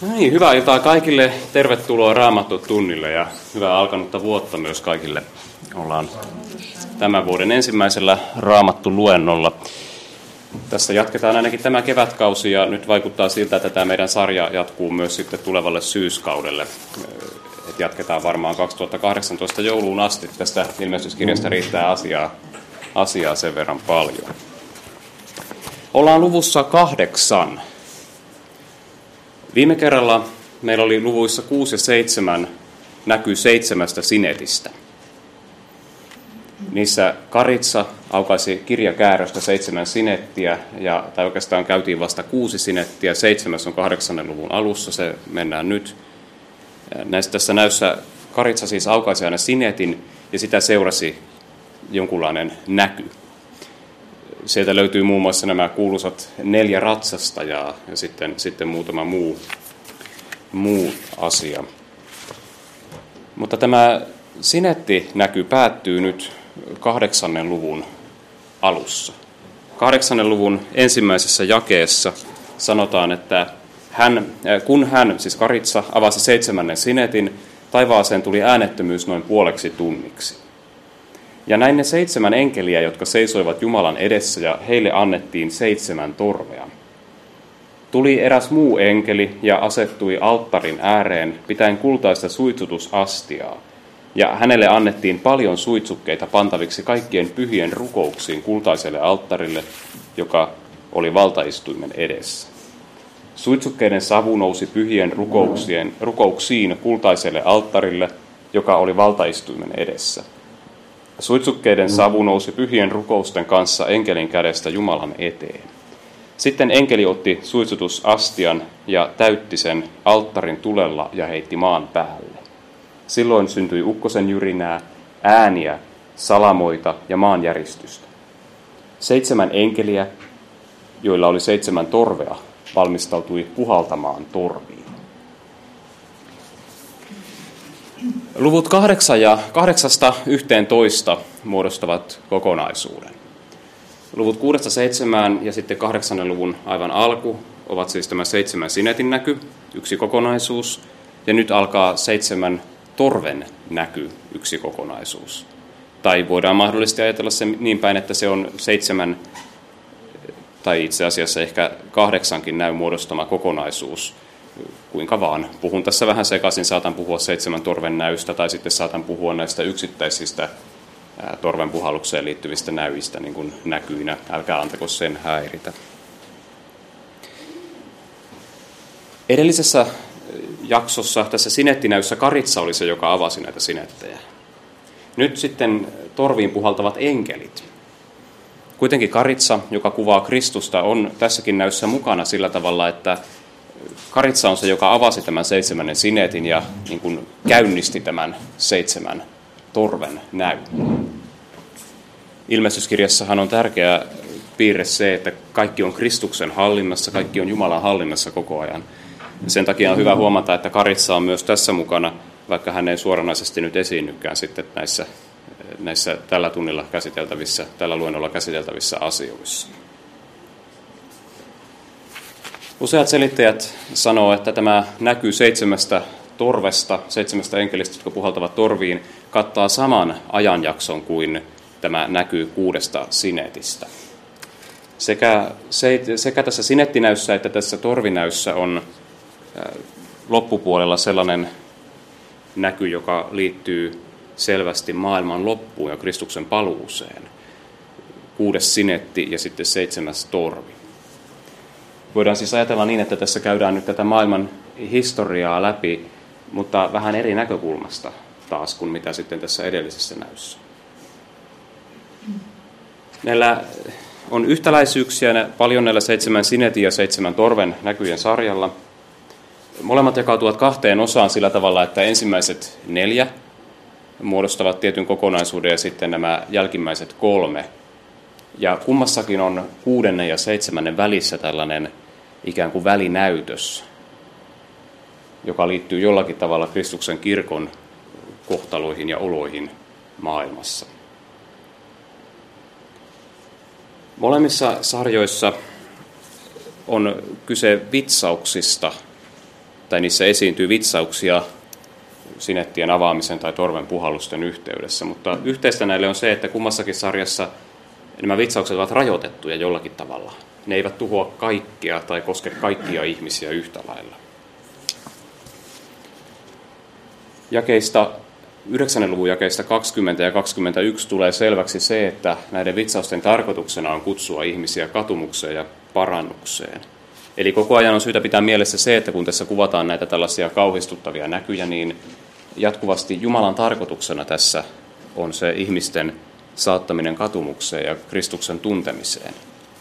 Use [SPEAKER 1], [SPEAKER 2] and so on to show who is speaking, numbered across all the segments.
[SPEAKER 1] No niin, hyvää iltaa kaikille. Tervetuloa Raamattu-tunnille ja hyvää alkanutta vuotta myös kaikille. Ollaan tämän vuoden ensimmäisellä Raamattu-luennolla. Tässä jatketaan ainakin tämä kevätkausi ja nyt vaikuttaa siltä, että tämä meidän sarja jatkuu myös sitten tulevalle syyskaudelle. Et jatketaan varmaan 2018 jouluun asti. Tästä ilmestyskirjasta riittää asiaa sen verran paljon. Ollaan luvussa 8. Viime kerralla meillä oli luvuissa 6 ja 7 näkyy 7 sinetistä. Niissä Karitsa aukaisi kirjakäärästä 7 sinettiä, tai oikeastaan käytiin vasta 6 sinettiä, 7 on 8. luvun alussa, se mennään nyt. Tässä näyssä Karitsa siis aukaisi aina sinetin ja sitä seurasi jonkunlainen näky. Sieltä löytyy muun muassa nämä kuuluisat 4 ratsasta ja sitten muutama muu asia. Mutta tämä sinettinäky päättyy nyt 8. luvun alussa. 8. luvun ensimmäisessä jakeessa sanotaan, että kun hän, siis Karitsa, avasi 7. sinetin, taivaaseen tuli äänettömyys noin puoleksi tunniksi. Ja näin ne 7 enkeliä, jotka seisoivat Jumalan edessä, ja heille annettiin 7 torvea. Tuli eräs muu enkeli ja asettui alttarin ääreen, pitäen kultaista suitsutusastiaa. Ja hänelle annettiin paljon suitsukkeita pantaviksi kaikkien pyhien rukouksiin kultaiselle alttarille, joka oli valtaistuimen edessä. Suitsukkeiden savu nousi pyhien rukouksiin kultaiselle alttarille, joka oli valtaistuimen edessä. Suitsukkeiden savu nousi pyhien rukousten kanssa enkelin kädestä Jumalan eteen. Sitten enkeli otti suitsutusastian ja täytti sen alttarin tulella ja heitti maan päälle. Silloin syntyi ukkosen jyrinää, ääniä, salamoita ja maanjäristystä. 7 enkeliä, joilla oli 7 torvea, valmistautui puhaltamaan torviin. Luvut 8 ja 8–11 muodostavat kokonaisuuden. Luvut 6–7 ja sitten 8. luvun aivan alku ovat siis tämä 7 sinetin näky, yksi kokonaisuus. Ja nyt alkaa 7 torven näky, yksi kokonaisuus. Tai voidaan mahdollisesti ajatella se niin päin, että se on 7, tai itse asiassa ehkä 8 näyn muodostama kokonaisuus. Kuinka vaan. Puhun tässä vähän sekaisin, saatan puhua 7 torven näystä, tai sitten saatan puhua näistä yksittäisistä torven puhallukseen liittyvistä näyistä niin kuin näkyinä. Älkää antako sen häiritä. Edellisessä jaksossa, tässä sinettinäyssä, Karitsa oli se, joka avasi näitä sinettejä. Nyt sitten torviin puhaltavat enkelit. Kuitenkin Karitsa, joka kuvaa Kristusta, on tässäkin näyssä mukana sillä tavalla, että Karitsa on se, joka avasi tämän 7. sinetin ja niin kuin käynnisti tämän 7 torven näyn. Ilmestyskirjassahan on tärkeä piirre se, että kaikki on Kristuksen hallinnassa, kaikki on Jumalan hallinnassa koko ajan. Sen takia on hyvä huomata, että Karitsa on myös tässä mukana, vaikka hän ei suoranaisesti nyt esiinnykään sitten näissä tällä luennolla käsiteltävissä asioissa. Useat selittäjät sanoo, että tämä näky 7 torvesta, 7 enkelistä, jotka puhaltavat torviin, kattaa saman ajanjakson kuin tämä näky 6 sinetistä. Sekä tässä sinettinäyssä että tässä torvinäyssä on loppupuolella sellainen näky, joka liittyy selvästi maailman loppuun ja Kristuksen paluuseen. 6 sinetti ja sitten 7 torvi. Voidaan siis ajatella niin, että tässä käydään nyt tätä maailman historiaa läpi, mutta vähän eri näkökulmasta taas kuin mitä sitten tässä edellisessä näyssä. Näillä on yhtäläisyyksiä paljon näillä 7 sinetin ja 7 torven näkyjen sarjalla. Molemmat jakautuvat 2 osaan sillä tavalla, että ensimmäiset 4 muodostavat tietyn kokonaisuuden ja sitten nämä jälkimmäiset 3. Ja kummassakin on 6. ja 7. välissä tällainen ikään kuin välinäytös, joka liittyy jollakin tavalla Kristuksen kirkon kohtaloihin ja oloihin maailmassa. Molemmissa sarjoissa on kyse vitsauksista tai niissä esiintyy vitsauksia sinettien avaamisen tai torven puhallusten yhteydessä. Mutta yhteistä näille on se, että kummassakin sarjassa nämä vitsaukset ovat rajoitettuja jollakin tavalla. Ne eivät tuhoa kaikkea tai koske kaikkia ihmisiä yhtä lailla. 9. luvun jakeista 20 ja 21 tulee selväksi se, että näiden vitsausten tarkoituksena on kutsua ihmisiä katumukseen ja parannukseen. Eli koko ajan on syytä pitää mielessä se, että kun tässä kuvataan näitä tällaisia kauhistuttavia näkyjä, niin jatkuvasti Jumalan tarkoituksena tässä on se ihmisten saattaminen katumukseen ja Kristuksen tuntemiseen.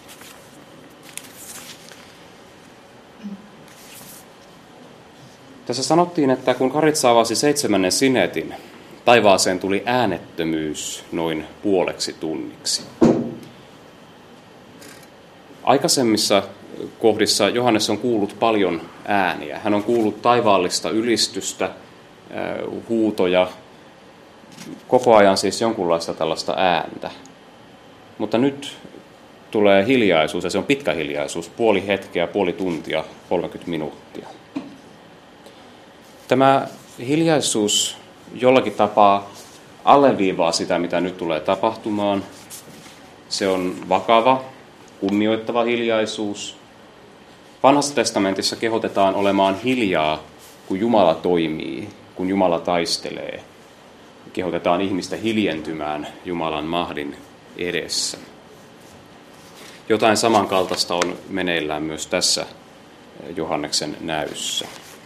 [SPEAKER 1] Tässä sanottiin, että kun Karitsa avasi 7. sinetin, taivaaseen tuli äänettömyys noin puoleksi tunniksi. Aikaisemmissa kohdissa Johannes on kuullut paljon ääniä. Hän on kuullut taivaallista ylistystä, huutoja, koko ajan siis jonkunlaista tällaista ääntä. Mutta nyt tulee hiljaisuus, ja se on pitkä hiljaisuus, puoli hetkeä, puoli tuntia, 30 minuuttia. Tämä hiljaisuus jollakin tapaa alleviivaa sitä, mitä nyt tulee tapahtumaan. Se on vakava, kunnioittava hiljaisuus. Vanhassa testamentissa kehotetaan olemaan hiljaa, kun Jumala toimii, kun Jumala taistelee. Kehotetaan ihmistä hiljentymään Jumalan mahdin edessä. Jotain samankaltaista on meneillään myös tässä Johanneksen näyssä.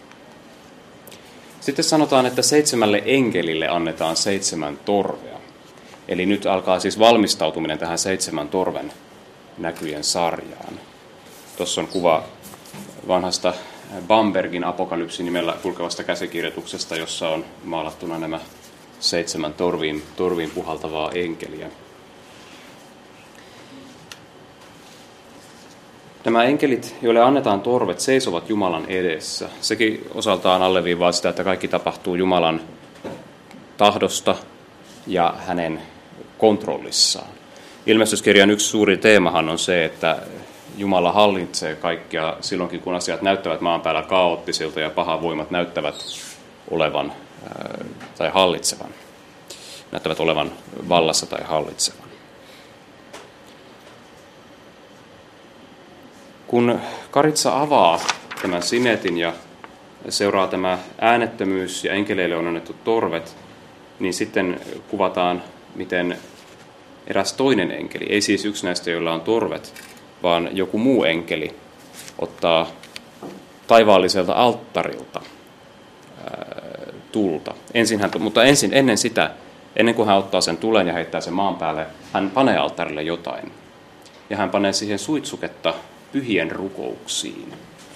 [SPEAKER 1] Sitten sanotaan, että 7 enkelille annetaan 7 torvea. Eli nyt alkaa siis valmistautuminen tähän 7 torven näkyjen sarjaan. Tuossa on kuva vanhasta Bambergin apokalypsi-nimellä kulkevasta käsikirjoituksesta, jossa on maalattuna nämä 7 torviin puhaltavaa enkeliä. Nämä enkelit, joille annetaan torvet, seisovat Jumalan edessä. Sekin osaltaan alleviivaa sitä, että kaikki tapahtuu Jumalan tahdosta ja hänen kontrollissaan. Ilmestyskirjan yksi suuri teemahan on se, että Jumala hallitsee kaikkea silloinkin, kun asiat näyttävät maan päällä kaoottisilta ja pahan voimat näyttävät olevan tai hallitsevan. Näyttävät olevan vallassa tai hallitsevan. Kun Karitsa avaa tämän sinetin ja seuraa tämä äänettömyys ja enkeleille on annettu torvet, niin sitten kuvataan, miten eräs toinen enkeli, ei siis yksi näistä, joilla on torvet, vaan joku muu enkeli ottaa taivaalliselta alttarilta tulta. Ennen kuin hän ottaa sen tulen ja heittää sen maan päälle, hän panee alttarille jotain. Ja hän panee siihen suitsuketta pyhien rukouksiin.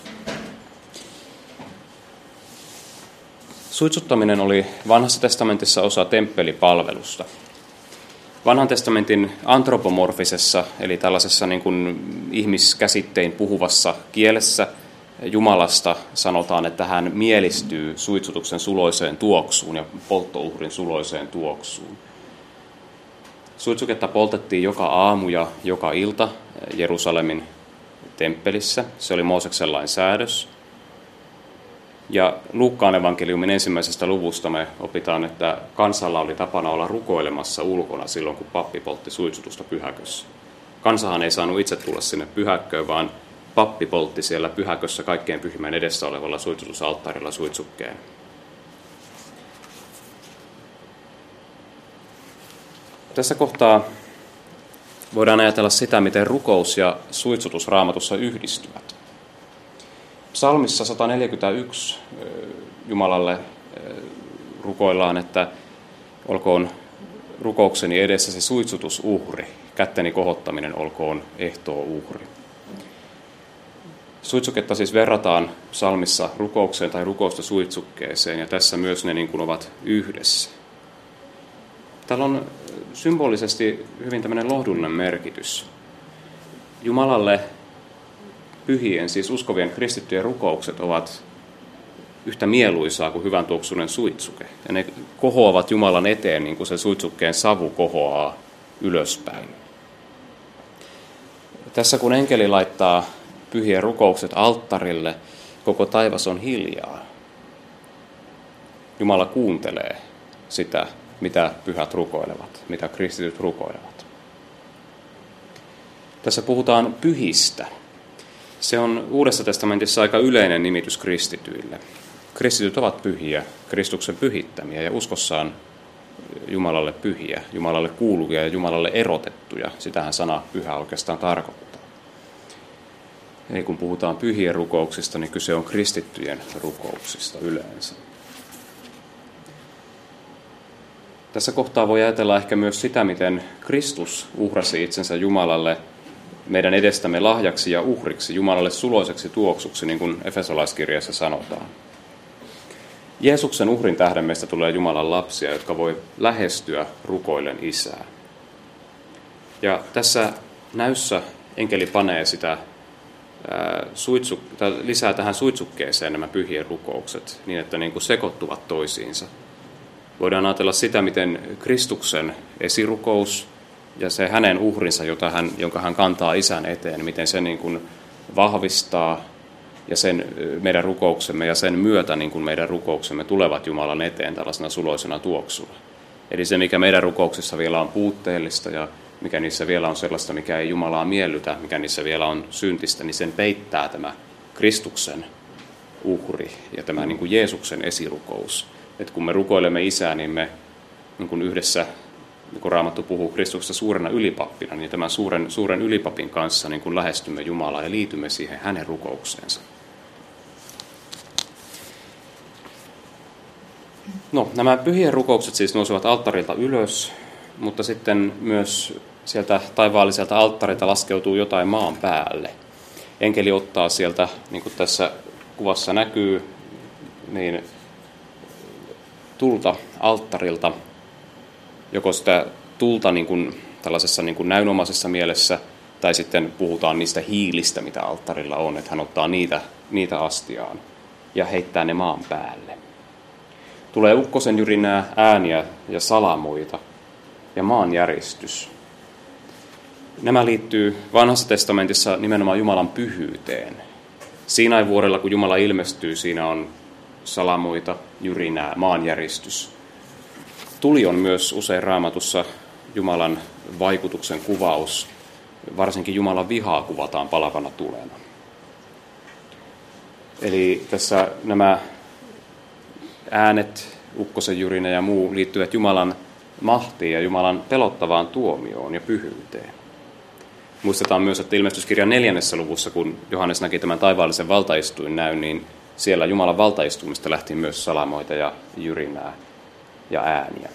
[SPEAKER 1] Suitsuttaminen oli vanhassa testamentissa osa temppelipalvelusta. Vanhan testamentin antropomorfisessa, eli tällaisessa niin kuin ihmiskäsittein puhuvassa kielessä Jumalasta sanotaan, että hän mielistyy suitsutuksen suloiseen tuoksuun ja polttouhrin suloiseen tuoksuun. Suitsuketta poltettiin joka aamu ja joka ilta Jerusalemin temppelissä. Se oli Mooseksen lain säädös. Ja Luukkaan evankeliumin 1. luvusta me opitaan, että kansalla oli tapana olla rukoilemassa ulkona silloin, kun pappi poltti suitsutusta pyhäkössä. Kansahan ei saanut itse tulla sinne pyhäkköön, vaan pappi poltti siellä pyhäkössä kaikkein pyhimmän edessä olevalla suitsutusalttarilla suitsukkeen. Tässä kohtaa voidaan ajatella sitä, miten rukous ja suitsutus Raamatussa yhdistyvät. Psalmissa 141 Jumalalle rukoillaan, että olkoon rukoukseni edessä se suitsutusuhri, kätteni kohottaminen olkoon ehtoo-uhri. Suitsuketta siis verrataan psalmissa rukoukseen tai rukousta suitsukkeeseen, ja tässä myös ne niin kuin ovat yhdessä. Täällä on symbolisesti hyvin tämmöinen lohdullinen merkitys. Jumalalle pyhien, siis uskovien kristittyjen rukoukset ovat yhtä mieluisaa kuin hyvän tuoksuinen suitsuke. Ja ne kohoavat Jumalan eteen, niin kuin se suitsukkeen savu kohoaa ylöspäin. Tässä kun enkeli laittaa pyhien rukoukset alttarille, koko taivas on hiljaa. Jumala kuuntelee sitä, mitä pyhät rukoilevat, mitä kristityt rukoilevat. Tässä puhutaan pyhistä. Se on Uudessa testamentissa aika yleinen nimitys kristityille. Kristityt ovat pyhiä, Kristuksen pyhittämiä ja uskossaan Jumalalle pyhiä, Jumalalle kuuluvia ja Jumalalle erotettuja. Sitähän sana pyhä oikeastaan tarkoittaa. Eli kun puhutaan pyhien rukouksista, niin kyse on kristittyjen rukouksista yleensä. Tässä kohtaa voi ajatella ehkä myös sitä, miten Kristus uhrasi itsensä Jumalalle meidän edestämme lahjaksi ja uhriksi, Jumalalle suloiseksi tuoksuksi, niin kuin Efesolaiskirjassa sanotaan. Jeesuksen uhrin tähden meistä tulee Jumalan lapsia, jotka voi lähestyä rukoillen Isää. Ja tässä näyssä enkeli panee sitä lisää tähän suitsukkeeseen nämä pyhien rukoukset, niin että niin kuin sekoittuvat toisiinsa. Voidaan ajatella sitä, miten Kristuksen esirukous ja se hänen uhrinsa, jonka hän kantaa Isän eteen, miten se niin kuin vahvistaa ja sen meidän rukouksemme ja sen myötä niin kuin meidän rukouksemme tulevat Jumalan eteen tällaisena suloisena tuoksuna. Eli se, mikä meidän rukouksissa vielä on puutteellista ja mikä niissä vielä on sellaista, mikä ei Jumalaa miellytä, mikä niissä vielä on syntistä, niin sen peittää tämä Kristuksen uhri ja tämä niin kuin Jeesuksen esirukous. Että kun me rukoilemme Isää, niin me niin kuin yhdessä, kun Raamattu puhuu Kristuksesta suurena ylipappina, niin tämän suuren ylipapin kanssa niin kuin lähestymme Jumalaa ja liitymme siihen hänen rukoukseensa. No, nämä pyhien rukoukset siis nousevat alttarilta ylös, mutta sitten myös sieltä taivaalliselta alttarilta laskeutuu jotain maan päälle. Enkeli ottaa sieltä, niin kuin tässä kuvassa näkyy, niin tulta alttarilta, joko sitä tulta niin kuin tällaisessa niin kuin näynomaisessa mielessä, tai sitten puhutaan niistä hiilistä, mitä alttarilla on, että hän ottaa niitä astiaan ja heittää ne maan päälle. Tulee ukkosen jyrinää, ääniä ja salamoita ja maanjäristys. Nämä liittyy Vanhassa testamentissa nimenomaan Jumalan pyhyyteen. Siinain vuorella, kun Jumala ilmestyy, siinä on salamoita, jyrinää, maanjäristys. Tuli on myös usein Raamatussa Jumalan vaikutuksen kuvaus. Varsinkin Jumalan vihaa kuvataan palavana tulena. Eli tässä nämä äänet, ukkosen jyrinä ja muu liittyvät Jumalan mahtiin ja Jumalan pelottavaan tuomioon ja pyhyyteen. Muistetaan myös, että ilmestyskirjan 4. luvussa, kun Johannes näki tämän taivaallisen valtaistuinnäyn, niin siellä Jumalan valtaistuimista lähti myös salamoita ja jyrinää ja ääniä.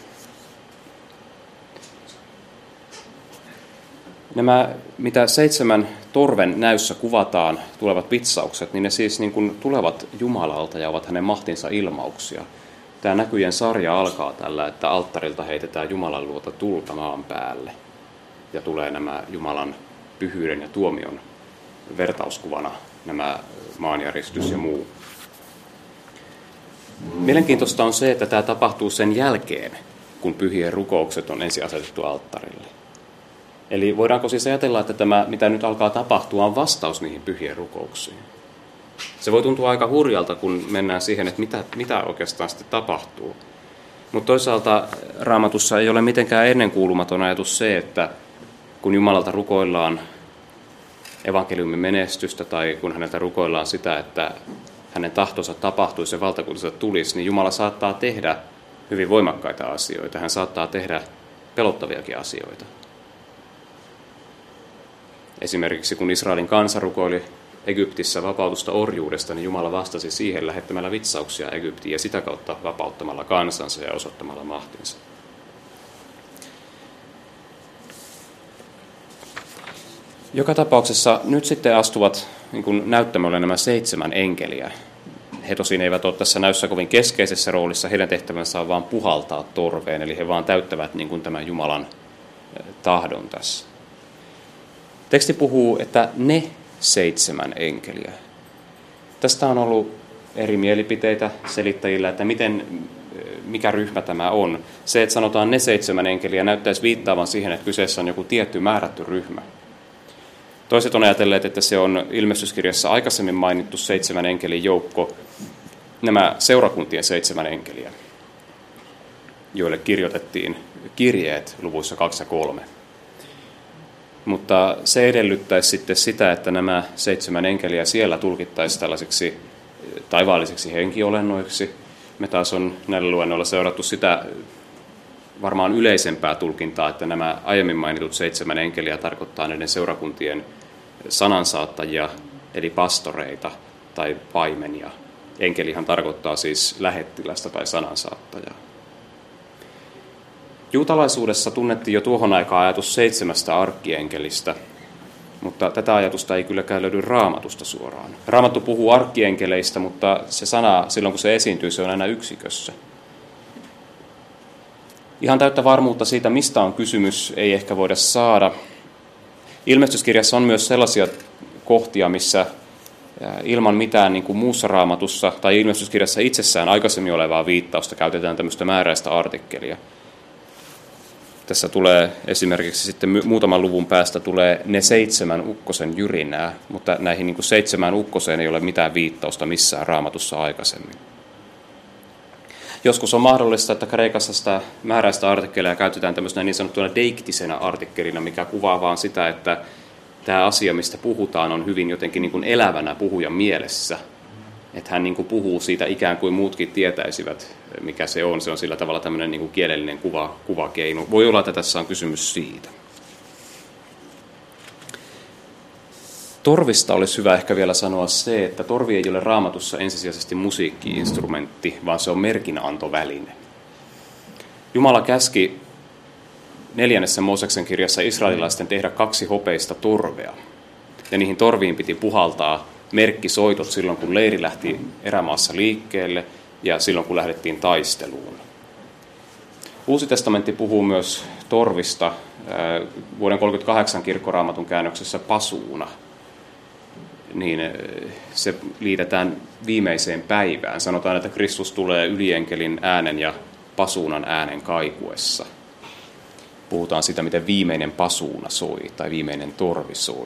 [SPEAKER 1] Nämä, mitä 7 torven näyssä kuvataan, tulevat vitsaukset, niin ne siis niin kuin tulevat Jumalalta ja ovat hänen mahtinsa ilmauksia. Tämä näkyjen sarja alkaa tällä, että alttarilta heitetään Jumalan luota tulta maan päälle. Ja tulee nämä Jumalan pyhyyden ja tuomion vertauskuvana, nämä maanjäristys ja muu. Mielenkiintoista on se, että tämä tapahtuu sen jälkeen, kun pyhien rukoukset on ensin asetettu alttarille. Eli voidaanko siis ajatella, että tämä, mitä nyt alkaa tapahtua, on vastaus niihin pyhien rukouksiin? Se voi tuntua aika hurjalta, kun mennään siihen, että mitä oikeastaan sitten tapahtuu. Mutta toisaalta Raamatussa ei ole mitenkään ennenkuulumaton ajatus se, että kun Jumalalta rukoillaan evankeliumin menestystä tai kun häneltä rukoillaan sitä, että hänen tahtonsa tapahtuisi ja valtakuntansa tulisi, niin Jumala saattaa tehdä hyvin voimakkaita asioita. Hän saattaa tehdä pelottaviakin asioita. Esimerkiksi kun Israelin kansa rukoili Egyptissä vapautusta orjuudesta, niin Jumala vastasi siihen lähettämällä vitsauksia Egyptiin ja sitä kautta vapauttamalla kansansa ja osoittamalla mahtinsa. Joka tapauksessa nyt sitten astuvat niin kuin näyttämölle nämä 7 enkeliä. He tosin eivät ole tässä näyssä kovin keskeisessä roolissa, heidän tehtävänsä on vaan puhaltaa torveen, eli he vaan täyttävät niin kuin tämän Jumalan tahdon tässä. Teksti puhuu, että ne 7 enkeliä. Tästä on ollut eri mielipiteitä selittäjillä, että mikä ryhmä tämä on. Se, että sanotaan ne 7 enkeliä, näyttäisi viittaavan siihen, että kyseessä on joku tietty määrätty ryhmä. Toiset on ajatelleet, että se on ilmestyskirjassa aikaisemmin mainittu 7 enkelin joukko, nämä seurakuntien 7 enkeliä, joille kirjoitettiin kirjeet luvuissa 2 ja 3. Mutta se edellyttäisi sitten sitä, että nämä 7 enkeliä siellä tulkittaisiin tällaisiksi taivaallisiksi henkiolennoiksi. Me taas on näillä luennoilla seurattu sitä varmaan yleisempää tulkintaa, että nämä aiemmin mainitut 7 enkeliä tarkoittaa näiden seurakuntien sanansaattajia, eli pastoreita tai paimenia. Enkelihan tarkoittaa siis lähettilästä tai sanansaattajaa. Juutalaisuudessa tunnettiin jo tuohon aikaan ajatus 7 arkkienkelistä, mutta tätä ajatusta ei kylläkään löydy Raamatusta suoraan. Raamattu puhuu arkkienkeleistä, mutta se sana silloin kun se esiintyy, se on aina yksikössä. Ihan täyttä varmuutta siitä, mistä on kysymys, ei ehkä voida saada. Ilmestyskirjassa on myös sellaisia kohtia, missä ilman mitään niin kuin muussa Raamatussa tai ilmestyskirjassa itsessään aikaisemmin olevaa viittausta käytetään tämmöistä määräistä artikkelia. Tässä tulee esimerkiksi sitten muutaman luvun päästä tulee ne 7 ukkosen jyrinää, mutta näihin niin kuin 7 ukkoseen ei ole mitään viittausta missään Raamatussa aikaisemmin. Joskus on mahdollista, että Kreikassa sitä määräistä artikkelia käytetään tämmöisenä niin sanottuna deiktisenä artikkelina, mikä kuvaa vaan sitä, että tämä asia, mistä puhutaan, on hyvin jotenkin niin kuin elävänä puhujan mielessä. Että hän niin kuin puhuu siitä ikään kuin muutkin tietäisivät, mikä se on. Se on sillä tavalla tämmöinen niin kuin kielellinen kuvakeino. Voi olla, että tässä on kysymys siitä. Torvista olisi hyvä ehkä vielä sanoa se, että torvi ei ole Raamatussa ensisijaisesti musiikki-instrumentti, vaan se on merkinantoväline. Jumala käski 4. Mooseksen kirjassa israelilaisten tehdä 2 hopeista torvea. Ja niihin torviin piti puhaltaa merkkisoitot silloin, kun leiri lähti erämaassa liikkeelle ja silloin, kun lähdettiin taisteluun. Uusi testamentti puhuu myös torvista vuoden 1938 kirkkoraamatun käännöksessä pasuuna. Niin se liitetään viimeiseen päivään. Sanotaan, että Kristus tulee ylienkelin äänen ja pasuunan äänen kaikuessa. Puhutaan siitä, miten viimeinen pasuuna soi tai viimeinen torvi soi.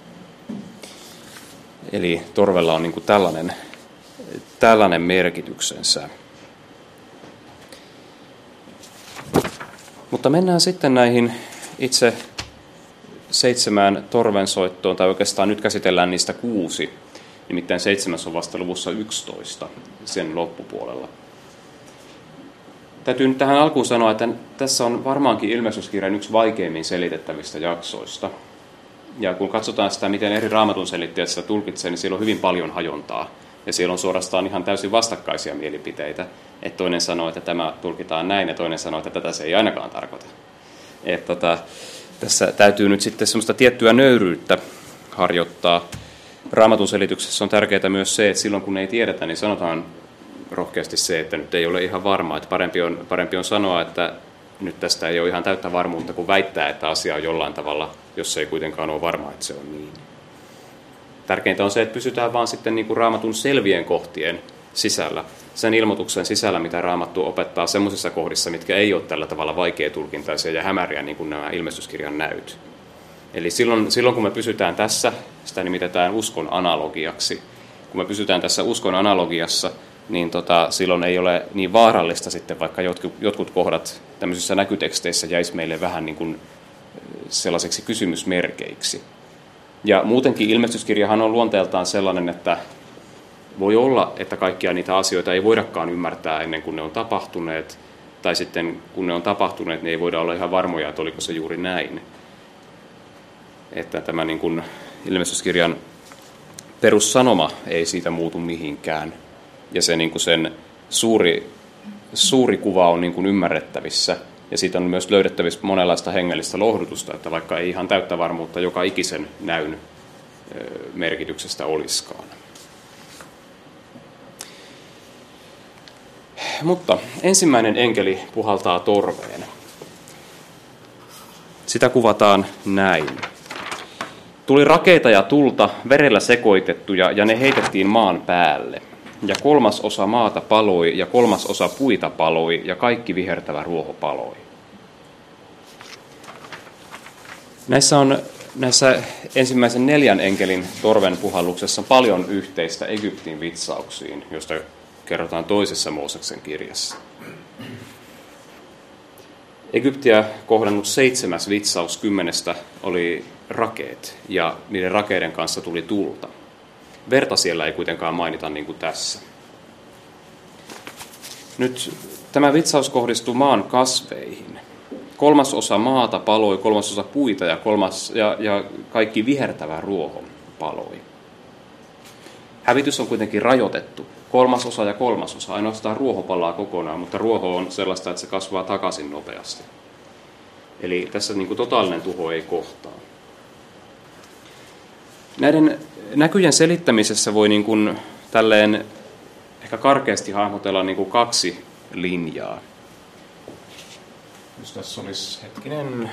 [SPEAKER 1] Eli torvella on niin kuin tällainen merkityksensä. Mutta mennään sitten näihin itse 7 torvensoittoon, tai oikeastaan nyt käsitellään niistä 6, nimittäin 7 on vasta luvussa 11 sen loppupuolella. Täytyy nyt tähän alkuun sanoa, että tässä on varmaankin ilmestyskirjan yksi vaikeimmin selitettävistä jaksoista. Ja kun katsotaan sitä, miten eri raamatun selittäjät sitä tulkitsee, niin siellä on hyvin paljon hajontaa. Ja siellä on suorastaan ihan täysin vastakkaisia mielipiteitä. Että toinen sanoo, että tämä tulkitaan näin, ja toinen sanoo, että tätä se ei ainakaan tarkoita. Tässä täytyy nyt sitten semmoista tiettyä nöyryyttä harjoittaa. Raamatun selityksessä on tärkeää myös se, että silloin kun ei tiedetä, niin sanotaan rohkeasti se, että nyt ei ole ihan varmaa. Että parempi on sanoa, että nyt tästä ei ole ihan täyttä varmuutta, kun väittää, että asia on jollain tavalla, jos ei kuitenkaan ole varma, että se on niin. Tärkeintä on se, että pysytään vaan sitten niin kuin Raamatun selvien kohtien sisällä, sen ilmoituksen sisällä, mitä Raamattu opettaa semmoisissa kohdissa, mitkä ei ole tällä tavalla vaikeatulkintaisia ja hämäriä, niin kuin nämä ilmestyskirjan näyt. Eli silloin kun me pysytään tässä, sitä nimitetään uskon analogiaksi. Kun me pysytään tässä uskon analogiassa, niin silloin ei ole niin vaarallista sitten, vaikka jotkut kohdat tämmöisissä näkyteksteissä jäisi meille vähän niin kuin sellaiseksi kysymysmerkeiksi. Ja muutenkin ilmestyskirjahan on luonteeltaan sellainen, että voi olla, että kaikkia niitä asioita ei voidakaan ymmärtää ennen kuin ne on tapahtuneet, tai sitten kun ne on tapahtuneet, niin ei voida olla ihan varmoja, että oliko se juuri näin. Että tämä niin kuin ilmestyskirjan perussanoma ei siitä muutu mihinkään. Ja se, niin kuin sen suuri kuva on niin kuin ymmärrettävissä. Ja siitä on myös löydettävissä monenlaista hengellistä lohdutusta, että vaikka ei ihan täyttä varmuutta joka ikisen näyn merkityksestä olisikaan. Mutta ensimmäinen enkeli puhaltaa torveen. Sitä kuvataan näin. Tuli rakeita ja tulta, verellä sekoitettuja, ja ne heitettiin maan päälle. Ja 1/3 maata paloi, ja 1/3 puita paloi, ja kaikki vihertävä ruoho paloi. Näissä on Näissä ensimmäisen 4 enkelin torven puhalluksessa on paljon yhteistä Egyptin vitsauksiin, joista kerrotaan toisessa Mooseksen kirjassa. Egyptiä kohdannut 7. vitsaus 10 oli rakeet, ja niiden rakeiden kanssa tuli tulta. Verta siellä ei kuitenkaan mainita niin kuin tässä. Nyt tämä vitsaus kohdistuu maan kasveihin. 1/3 maata paloi, 1/3 puita ja kaikki vihertävä ruoho paloi. Hävitys on kuitenkin rajoitettu. 1/3 ja 1/3. Ainoastaan ruoho palaa kokonaan, mutta ruoho on sellaista, että se kasvaa takaisin nopeasti. Eli tässä niin kuin totaalinen tuho ei kohtaa. Näiden näkyjen selittämisessä voi niin kuin tälleen ehkä karkeasti hahmotella niin kuin 2 linjaa. Jos tässä olisi hetkinen.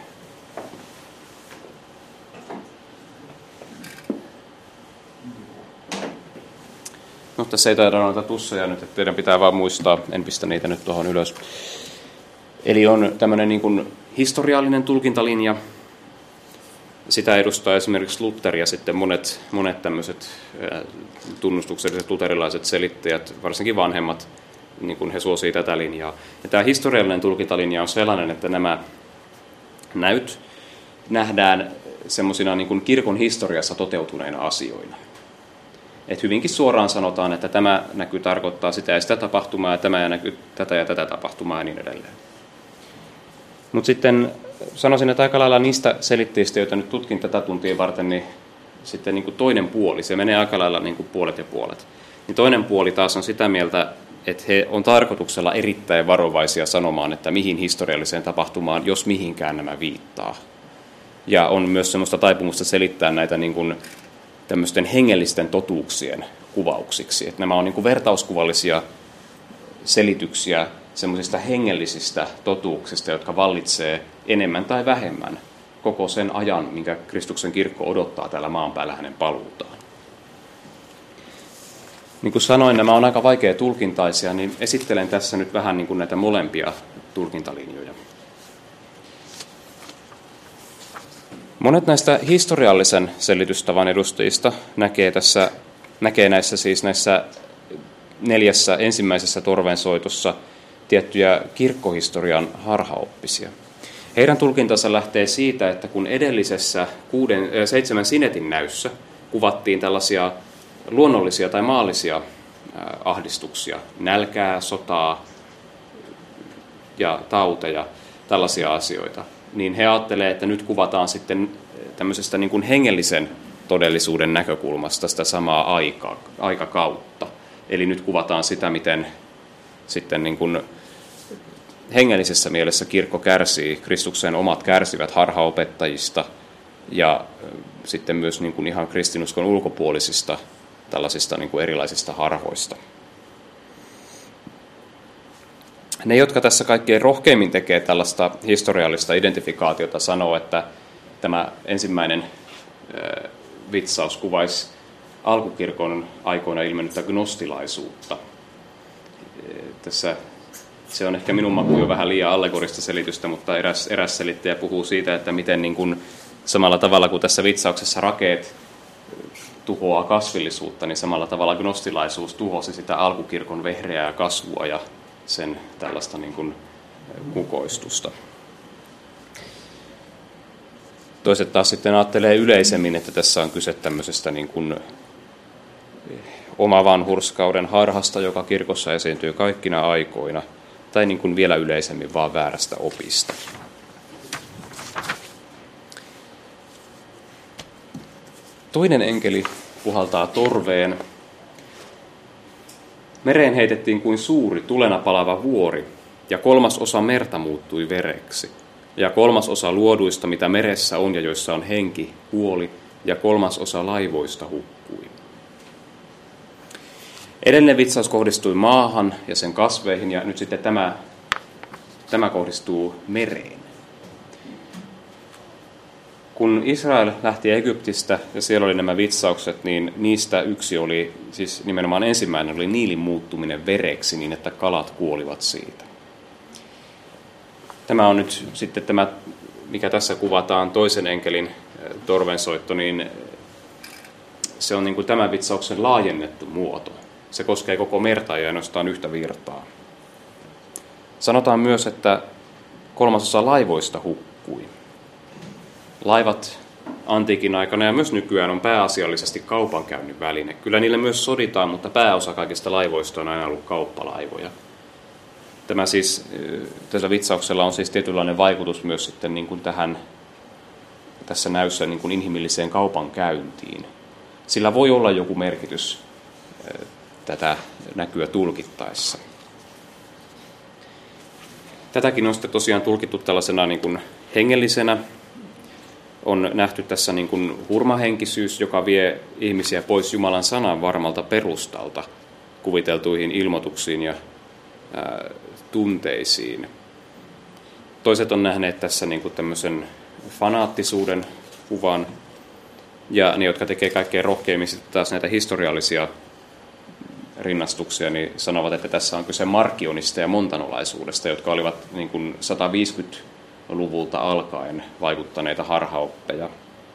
[SPEAKER 1] No, tässä ei taida noita tusseja nyt, että teidän pitää vaan muistaa, en pistä niitä nyt tuohon ylös. Eli on tämmöinen niin kuin historiallinen tulkintalinja. Sitä edustaa esimerkiksi Luther ja sitten monet tämmöiset tunnustukselliset luterilaiset selittäjät, varsinkin vanhemmat, niin kuin he suosii tätä linjaa. Ja tämä historiallinen tulkintalinja on sellainen, että nämä näyt nähdään semmoisina niin kuin kirkon historiassa toteutuneina asioina. Et hyvinkin suoraan sanotaan, että tämä näky tarkoittaa sitä ja sitä tapahtumaa, ja tämä näky tätä ja tätä tapahtumaa ja niin edelleen. Mutta sitten sanoisin, että aika lailla niistä selitteistä, joita nyt tutkin tätä tuntia varten, niin sitten niin kuin toinen puoli, se menee aika lailla niin kuin puolet ja puolet. Niin toinen puoli taas on sitä mieltä, että he on tarkoituksella erittäin varovaisia sanomaan, että mihin historialliseen tapahtumaan, jos mihinkään nämä viittaa. Ja on myös semmoista taipumusta selittää näitä niin kuin tämmöisten hengellisten totuuksien kuvauksiksi. Että nämä on niin kuin vertauskuvallisia selityksiä semmoisista hengellisistä totuuksista, jotka vallitsee enemmän tai vähemmän koko sen ajan, minkä Kristuksen kirkko odottaa täällä maan päällä hänen paluutaan. Niin kuin sanoin, nämä on aika vaikea tulkintaisia, niin esittelen tässä nyt vähän niin kuin näitä molempia tulkintalinjoja. Monet näistä historiallisen selitystavan edustajista näkee näissä 4 ensimmäisessä torvensoitossa tiettyjä kirkkohistorian harhaoppisia. Heidän tulkintansa lähtee siitä, että kun edellisessä 7 sinetin näyssä kuvattiin tällaisia luonnollisia tai maallisia ahdistuksia, nälkää, sotaa ja tauteja, tällaisia asioita, niin he ajattelee, että nyt kuvataan sitten tämmöisestä niin kuin hengellisen todellisuuden näkökulmasta sitä samaa aikakautta. Eli nyt kuvataan sitä, miten sitten niin kuin hengellisessä mielessä kirkko kärsii, Kristuksen omat kärsivät harhaopettajista ja sitten myös niin kuin ihan kristinuskon ulkopuolisista tällaisista niin kuin erilaisista harhoista. Ne, jotka tässä kaikkein rohkeimmin tekee tällaista historiallista identifikaatiota, sanoo, että tämä ensimmäinen vitsaus kuvaisi alkukirkon aikoina ilmennyttä gnostilaisuutta. Tässä se on ehkä minun makuun jo vähän liian allegorista selitystä, mutta eräs selittäjä puhuu siitä, että miten niin kuin samalla tavalla kuin tässä vitsauksessa rakeet tuhoaa kasvillisuutta, niin samalla tavalla gnostilaisuus tuhosi sitä alkukirkon vehreää kasvua ja sen tällaista niin kuin kukoistusta. Toiset taas sitten ajattelee yleisemmin, että tässä on kyse tämmöisestä niin kuin omavanhurskauden harhasta, joka kirkossa esiintyy kaikkina aikoina, tai niin kuin vielä yleisemmin vaan väärästä opista. Toinen enkeli puhaltaa torveen. Mereen heitettiin kuin suuri tulena palava vuori, ja 1/3 merta muuttui vereksi. Ja 1/3 luoduista, mitä meressä on ja joissa on henki, kuoli, ja 1/3 laivoista hukkui. Edellinen vitsaus kohdistui maahan ja sen kasveihin, ja nyt sitten tämä kohdistuu mereen. Kun Israel lähti Egyptistä ja siellä oli nämä vitsaukset, niin niistä yksi oli, siis nimenomaan ensimmäinen oli Niilin muuttuminen vereksi niin, että kalat kuolivat siitä. Tämä on nyt sitten tämä, mikä tässä kuvataan toisen enkelin torvensoitto, niin se on niin kuin tämän vitsauksen laajennettu muoto. Se koskee koko merta ja ainoastaan yhtä virtaa. Sanotaan myös, että 1/3 laivoista hukkui. Laivat antiikin aikana ja myös nykyään on pääasiallisesti kaupankäynnin väline. Kyllä niille myös soditaan, mutta pääosa kaikista laivoista on aina ollut kauppalaivoja. Tällä vitsauksella on siis tietynlainen vaikutus myös sitten niin kuin tässä näyssä niin kuin inhimilliseen kaupankäyntiin. Sillä voi olla joku merkitys tätä näkyä tulkittaessa. Tätäkin on sitten tosiaan tulkittu tällaisena niin kuin hengellisenä. On nähty tässä niin kuin hurmahenkisyys, joka vie ihmisiä pois Jumalan sanan varmalta perustalta kuviteltuihin ilmoituksiin ja tunteisiin. Toiset on nähneet tässä niin kuin tämmöisen fanaattisuuden kuvan, ja ne, jotka tekee kaikkein rohkeimmin sitten taas näitä historiallisia rinnastuksia, niin sanovat, että tässä on kyse markionista ja montanolaisuudesta, jotka olivat niin kuin 150-luvulta alkaen vaikuttaneita harhaoppeja.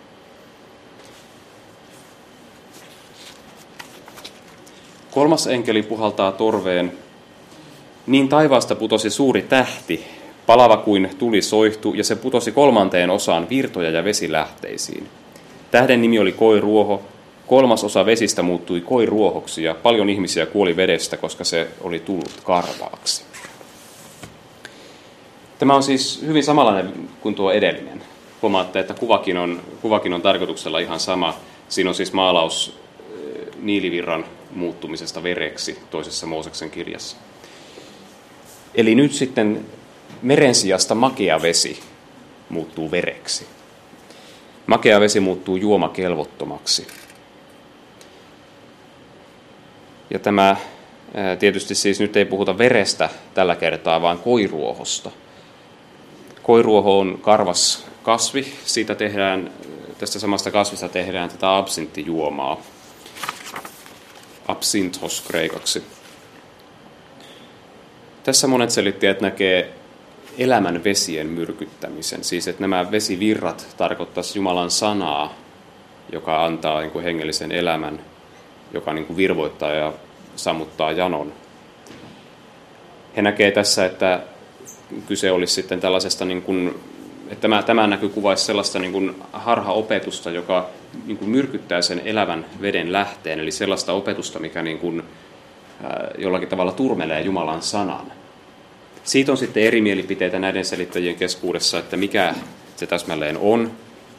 [SPEAKER 1] Kolmas enkeli puhaltaa torveen. Niin taivaasta putosi suuri tähti, palava kuin tuli soihtu, ja se putosi 3/3 virtoja ja vesilähteisiin. Tähden nimi oli koiruoho, 1/3 vesistä muuttui koiruohoksi, ja paljon ihmisiä kuoli vedestä, koska se oli tullut karvaaksi. Tämä on siis hyvin samanlainen kuin tuo edellinen. Huomaatte, että kuvakin on tarkoituksella ihan sama. Siinä on siis maalaus Niilivirran muuttumisesta vereksi toisessa Mooseksen kirjassa. Eli nyt sitten meren sijasta makea vesi muuttuu vereksi. Makea vesi muuttuu juomakelvottomaksi. Ja tämä tietysti siis nyt ei puhuta verestä tällä kertaa, vaan koiruohosta. Koiruoho on karvas kasvi. Tästä samasta kasvista tehdään tätä absinttijuomaa. Absinthos kreikaksi. Tässä monet selittäjät näkee elämän vesien myrkyttämisen. Siis, että nämä vesivirrat tarkoittaisi Jumalan sanaa, joka antaa niin kuin hengellisen elämän, joka niin kuin virvoittaa ja sammuttaa janon. He näkee tässä, että kyse olisi sitten tällaisesta, niin kuin, että tämä näky kuvaisi sellaista niin kuin harhaopetusta, joka niin kuin myrkyttää sen elävän veden lähteen, eli sellaista opetusta, mikä niin kuin jollakin tavalla turmelee Jumalan sanan. Siitä on sitten eri mielipiteitä näiden selittäjien keskuudessa, että mikä se täsmälleen on.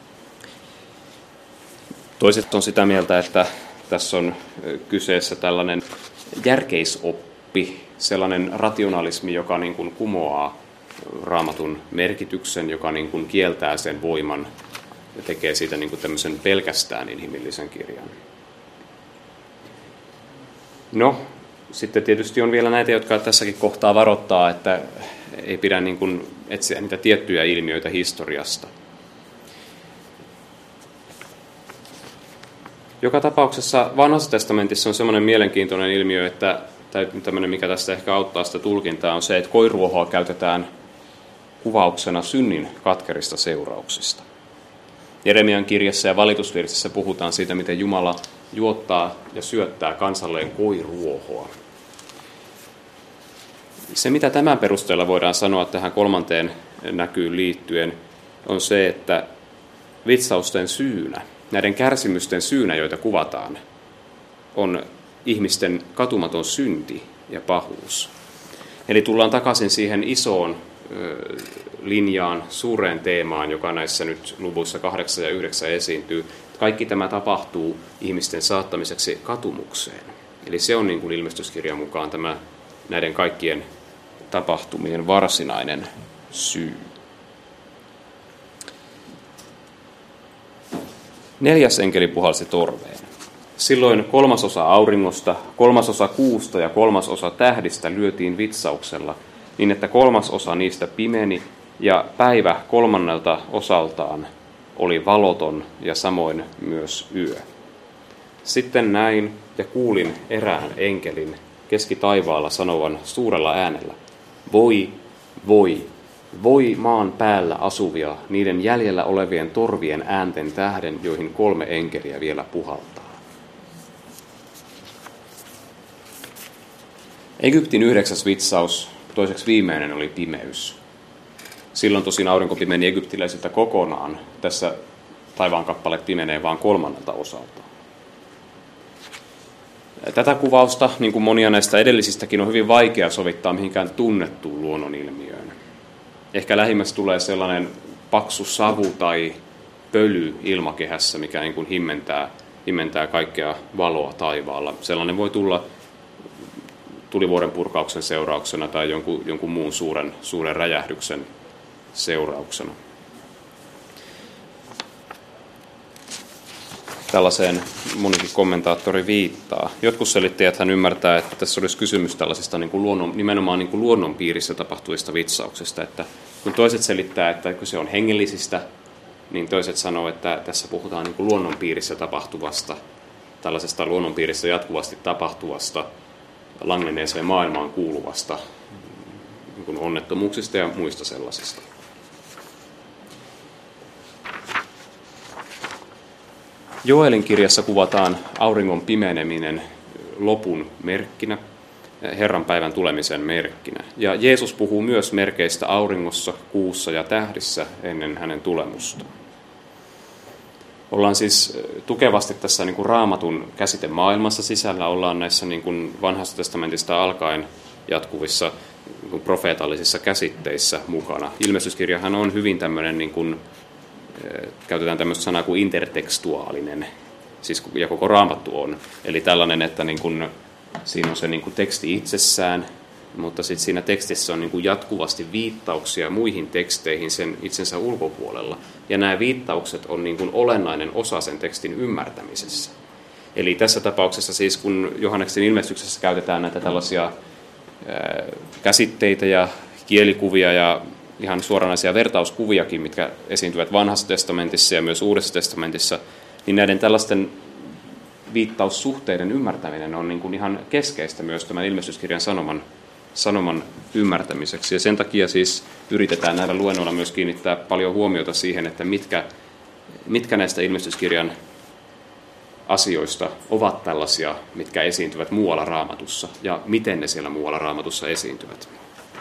[SPEAKER 1] Toiset on sitä mieltä, että tässä on kyseessä tällainen järkeisoppi, sellainen rationalismi, joka niin kuin kumoaa Raamatun merkityksen, joka niin kuin kieltää sen voiman ja tekee siitä niin kuin tämmöisen pelkästään inhimillisen kirjan. No, sitten tietysti on vielä näitä, jotka tässäkin kohtaa varoittaa, että ei pidä niin kuin etsiä niitä tiettyjä ilmiöitä historiasta. Joka tapauksessa Vanhassa testamentissa on semmoinen mielenkiintoinen ilmiö, että tämmöinen, mikä tästä ehkä auttaa sitä tulkintaa, on se, että koiruohoa käytetään kuvauksena synnin katkerista seurauksista. Jeremian kirjassa ja valitusvirsissä puhutaan siitä, miten Jumala juottaa ja syöttää kansalleen koiruohoa. Se, mitä tämän perusteella voidaan sanoa tähän kolmanteen näkyyn liittyen, on se, että vitsausten syynä, näiden kärsimysten syynä, joita kuvataan, on ihmisten katumaton synti ja pahuus. Eli tullaan takaisin siihen isoon linjaan, suureen teemaan, joka näissä nyt luvuissa 8 ja 9 esiintyy. Kaikki tämä tapahtuu ihmisten saattamiseksi katumukseen. Eli se on niin kuin ilmestyskirjan mukaan tämä näiden kaikkien tapahtumien varsinainen syy. 4. enkeli puhalsi torveen. Silloin 1/3 auringosta, 1/3 kuusta ja 1/3 tähdistä lyötiin vitsauksella, niin että 1/3 niistä pimeni ja päivä 1/3 oli valoton ja samoin myös yö. Sitten näin ja kuulin erään enkelin keskitaivaalla sanovan suurella äänellä: Voi, voi, Voi maan päällä asuvia niiden jäljellä olevien torvien äänten tähden, joihin 3 enkeliä vielä puhaltaa. Egyptin 9. vitsaus, toiseksi viimeinen, oli pimeys. Silloin tosin aurinko pimeni egyptiläisiltä kokonaan. Tässä taivaankappale pimenee vain 3. osalta. Tätä kuvausta, niin kuin monia näistä edellisistäkin, on hyvin vaikea sovittaa mihinkään tunnettuun luonnonilmiöön. Ehkä lähimmässä tulee sellainen paksu savu tai pöly ilmakehässä, mikä niin kuin himmentää kaikkea valoa taivaalla. Sellainen voi tulla tulivuoren purkauksen seurauksena tai jonkun muun suuren räjähdyksen seurauksena. Tällaiseen monikin kommentaattori viittaa. Jotkut selittäjät hän ymmärtää, että tässä olisi kysymys tällaisista nimenomaan niin kuin luonnon piirissä tapahtuvista vitsauksista. Että kun toiset selittää, että kyse on hengellisistä, niin toiset sanoo, että tässä puhutaan niin kuin luonnon piirissä tapahtuvasta, tällaisesta luonnon piirissä jatkuvasti tapahtuvasta, langenneeseen maailmaan kuuluvasta niin kuin onnettomuuksista ja muista sellaisista. Joelin kirjassa kuvataan auringon pimeneminen lopun merkkinä, Herran päivän tulemisen merkkinä. Ja Jeesus puhuu myös merkeistä auringossa, kuussa ja tähdissä ennen hänen tulemustaan. Ollaan siis tukevasti tässä niin kuin Raamatun käsitemaailmassa sisällä, ollaan näissä niin kuin Vanhasta testamentista alkaen jatkuvissa niin kuin profeetallisissa käsitteissä mukana. Ilmestyskirjahan on hyvin tämmöinen, niin kuin, käytetään tämmöistä sanaa kuin intertekstuaalinen, siis, ja koko Raamattu on. Eli tällainen, että niin kuin, siinä on se niin kuin teksti itsessään, mutta sitten siinä tekstissä on niin kuin jatkuvasti viittauksia muihin teksteihin sen itsensä ulkopuolella. Ja nämä viittaukset on niin kuin olennainen osa sen tekstin ymmärtämisessä. Eli tässä tapauksessa siis, kun Johanneksen ilmestyksessä käytetään näitä tällaisia käsitteitä ja kielikuvia ja ihan suoranaisia vertauskuviakin, mitkä esiintyvät Vanhassa testamentissa ja myös Uudessa testamentissa, niin näiden tällaisten viittaussuhteiden ymmärtäminen on niin kuin ihan keskeistä myös tämän ilmestyskirjan sanoman ymmärtämiseksi. Ja sen takia siis yritetään näillä luennoilla myös kiinnittää paljon huomiota siihen, että mitkä näistä ilmestyskirjan asioista ovat tällaisia, mitkä esiintyvät muualla Raamatussa, ja miten ne siellä muualla Raamatussa esiintyvät.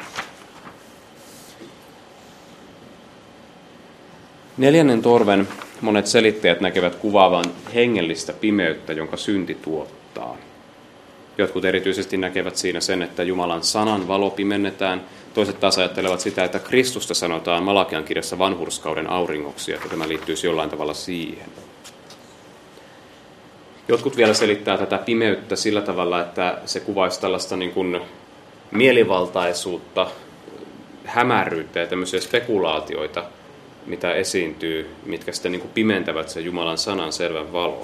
[SPEAKER 1] Neljännen torven monet selittäjät näkevät kuvaavan hengellistä pimeyttä, jonka synti tuottaa. Jotkut erityisesti näkevät siinä sen, että Jumalan sanan valo pimennetään. Toiset taas ajattelevat sitä, että Kristusta sanotaan Malakian kirjassa vanhurskauden auringoksi, että tämä liittyisi jollain tavalla siihen. Jotkut vielä selittää tätä pimeyttä sillä tavalla, että se kuvaisi tällaista niin kuin mielivaltaisuutta, hämäryyttä ja tämmöisiä spekulaatioita, mitä esiintyy, mitkä sitten niin kuin pimentävät sen Jumalan sanan selvän valon.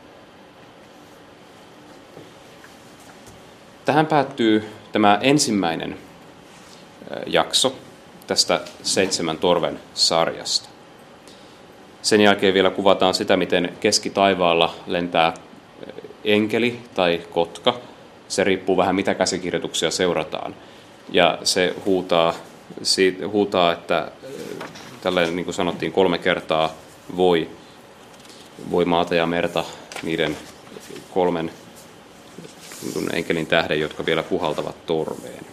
[SPEAKER 1] Tähän päättyy tämä ensimmäinen jakso tästä 7 torven sarjasta. Sen jälkeen vielä kuvataan sitä, miten keskitaivaalla lentää enkeli tai kotka. Se riippuu vähän, mitä käsikirjoituksia seurataan. Ja se huutaa että tällainen, niin kuin sanottiin 3 kertaa, voi maata ja merta niiden 3 enkelin tähden, jotka vielä puhaltavat torveen.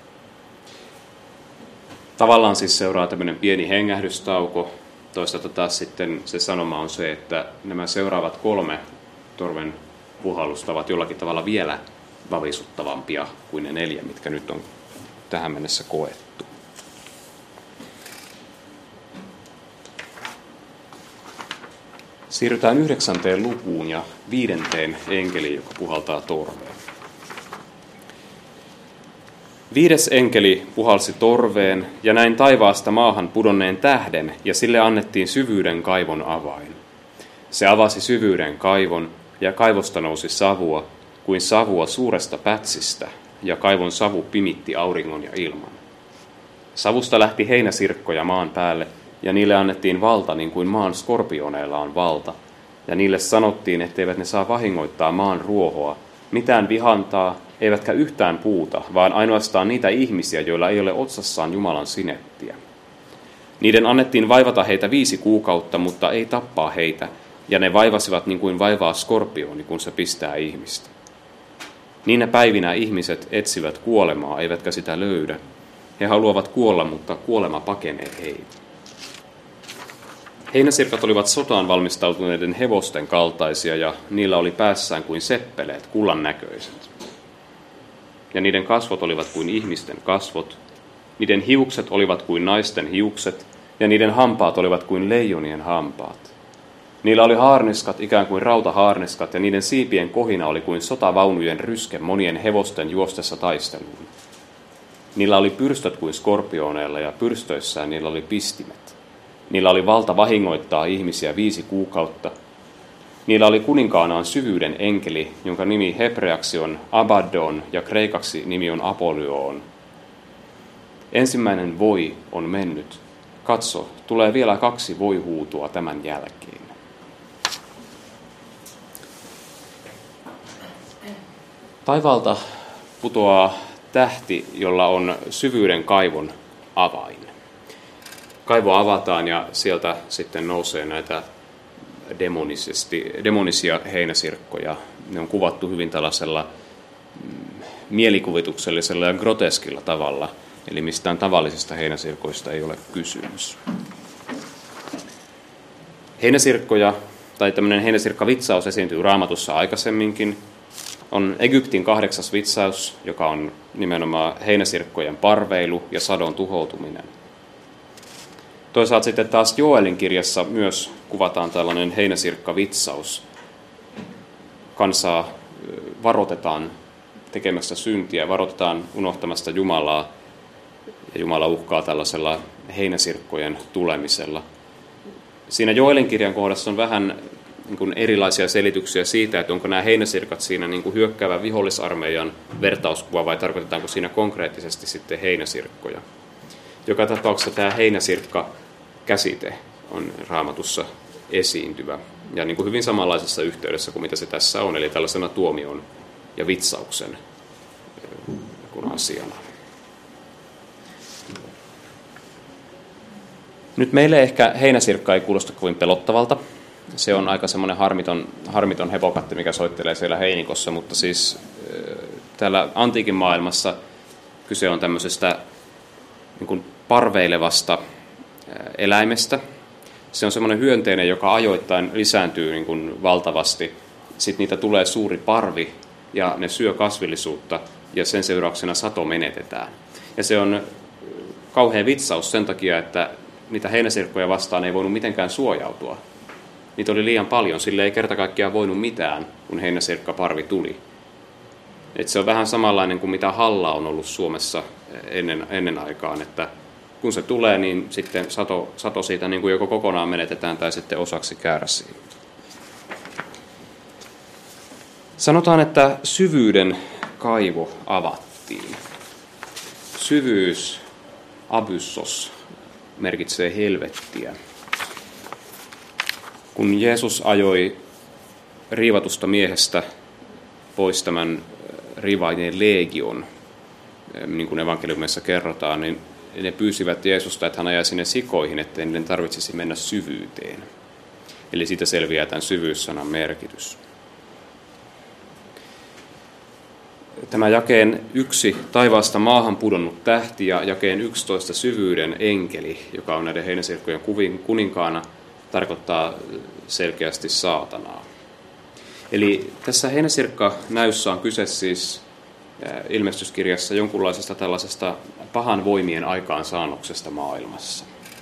[SPEAKER 1] Tavallaan siis seuraa tämmöinen pieni hengähdystauko. Toisaalta taas sitten se sanoma on se, että nämä seuraavat 3 torven puhallusta ovat jollakin tavalla vielä vavisuttavampia kuin ne 4, mitkä nyt on tähän mennessä koettu. Siirrytään 9. lukuun ja 5. enkeliin, joka puhaltaa torveen. 5. enkeli puhalsi torveen, ja näin taivaasta maahan pudonneen tähden, ja sille annettiin syvyyden kaivon avain. Se avasi syvyyden kaivon, ja kaivosta nousi savua, kuin savua suuresta pätsistä, ja kaivon savu pimitti auringon ja ilman. Savusta lähti heinäsirkkoja maan päälle, ja niille annettiin valta niin kuin maan skorpioneilla on valta. Ja niille sanottiin, etteivät ne saa vahingoittaa maan ruohoa, mitään vihantaa, eivätkä yhtään puuta, vaan ainoastaan niitä ihmisiä, joilla ei ole otsassaan Jumalan sinettiä. Niiden annettiin vaivata heitä 5 kuukautta, mutta ei tappaa heitä, ja ne vaivasivat niin kuin vaivaa skorpioni, kun se pistää ihmistä. Niinä päivinä ihmiset etsivät kuolemaa, eivätkä sitä löydä. He haluavat kuolla, mutta kuolema pakenee heitä. Heinäsirkat olivat sotaan valmistautuneiden hevosten kaltaisia, ja niillä oli päässään kuin seppeleet, kullan näköiset. Ja niiden kasvot olivat kuin ihmisten kasvot, niiden hiukset olivat kuin naisten hiukset, ja niiden hampaat olivat kuin leijonien hampaat. Niillä oli haarniskat ikään kuin rautahaarniskat, ja niiden siipien kohina oli kuin sotavaunujen ryske monien hevosten juostessa taisteluun. Niillä oli pyrstöt kuin skorpioneilla, ja pyrstöissään niillä oli pistimet. Niillä oli valta vahingoittaa ihmisiä 5 kuukautta. Niillä oli kuninkaanaan syvyyden enkeli, jonka nimi hebreaksi on Abaddon ja kreikaksi nimi on Apollyon. Ensimmäinen voi on mennyt. Katso, tulee vielä 2 voi-huutoa tämän jälkeen. Taivaalta putoaa tähti, jolla on syvyyden kaivon avain. Kaivo avataan ja sieltä sitten nousee näitä demonisia heinäsirkkoja. Ne on kuvattu hyvin tällaisella mielikuvituksellisella ja groteskilla tavalla. Eli mistään tavallisista heinäsirkoista ei ole kysymys. Heinäsirkkoja, tai tämmöinen heinäsirkkavitsaus esiintyy Raamatussa aikaisemminkin. On Egyptin 8. vitsaus, joka on nimenomaan heinäsirkkojen parveilu ja sadon tuhoutuminen. Toisaalta sitten taas Joelin kirjassa myös kuvataan tällainen heinäsirkkavitsaus. Kansaa varoitetaan tekemästä syntiä, varoitetaan unohtamasta Jumalaa, ja Jumala uhkaa tällaisella heinäsirkkojen tulemisella. Siinä Joelin kirjan kohdassa on vähän niin kuin erilaisia selityksiä siitä, että onko nämä heinäsirkat siinä niin kuin hyökkäävän vihollisarmeijan vertauskuva vai tarkoitetaanko siinä konkreettisesti sitten heinäsirkkoja. Joka tapauksessa tämä heinäsirkka-käsite on Raamatussa esiintyvä ja niin kuin hyvin samanlaisessa yhteydessä kuin mitä se tässä on, eli tällaisena tuomion ja vitsauksen kun asiana. Nyt meille ehkä heinäsirkka ei kuulosta kovin pelottavalta. Se on aika semmoinen harmiton hepokatti, mikä soittelee siellä heinikossa, mutta siis täällä antiikin maailmassa kyse on tämmöisestä niin kuin parveilevasta eläimestä. Se on semmoinen hyönteinen, joka ajoittain lisääntyy niin kuin valtavasti. Sitten niitä tulee suuri parvi ja ne syö kasvillisuutta ja sen seurauksena sato menetetään. Ja se on kauhea vitsaus sen takia, että niitä heinäsirkkoja vastaan ei voinut mitenkään suojautua. Niitä oli liian paljon, sille ei kerta kaikkiaan voinut mitään, kun heinäsirkkaparvi tuli. Et se on vähän samanlainen kuin mitä halla on ollut Suomessa ennen aikaan, että kun se tulee, niin sitten sato siitä niin kuin joko kokonaan menetetään tai sitten osaksi kärsii. Sanotaan, että syvyyden kaivo avattiin. Syvyys, abyssos, merkitsee helvettiä. Kun Jeesus ajoi riivatusta miehestä pois tämän riivaajien legion, niin kuin evankeliumissa kerrotaan, niin ne pyysivät Jeesusta, että hän ajaisi sinne sikoihin, ettei niiden tarvitsisi mennä syvyyteen. Eli siitä selviää tämän syvyyssanan merkitys. Tämä jakeen 1 taivaasta maahan pudonnut tähti ja jakeen 11 syvyyden enkeli, joka on näiden heinäsirkkojen kuninkaana, tarkoittaa selkeästi saatanaa. Eli tässä heinäsirkka-näyssä on kyse siis ilmestyskirjassa jonkunlaisesta tällaisesta pahan voimien aikaansaannoksesta maailmassa.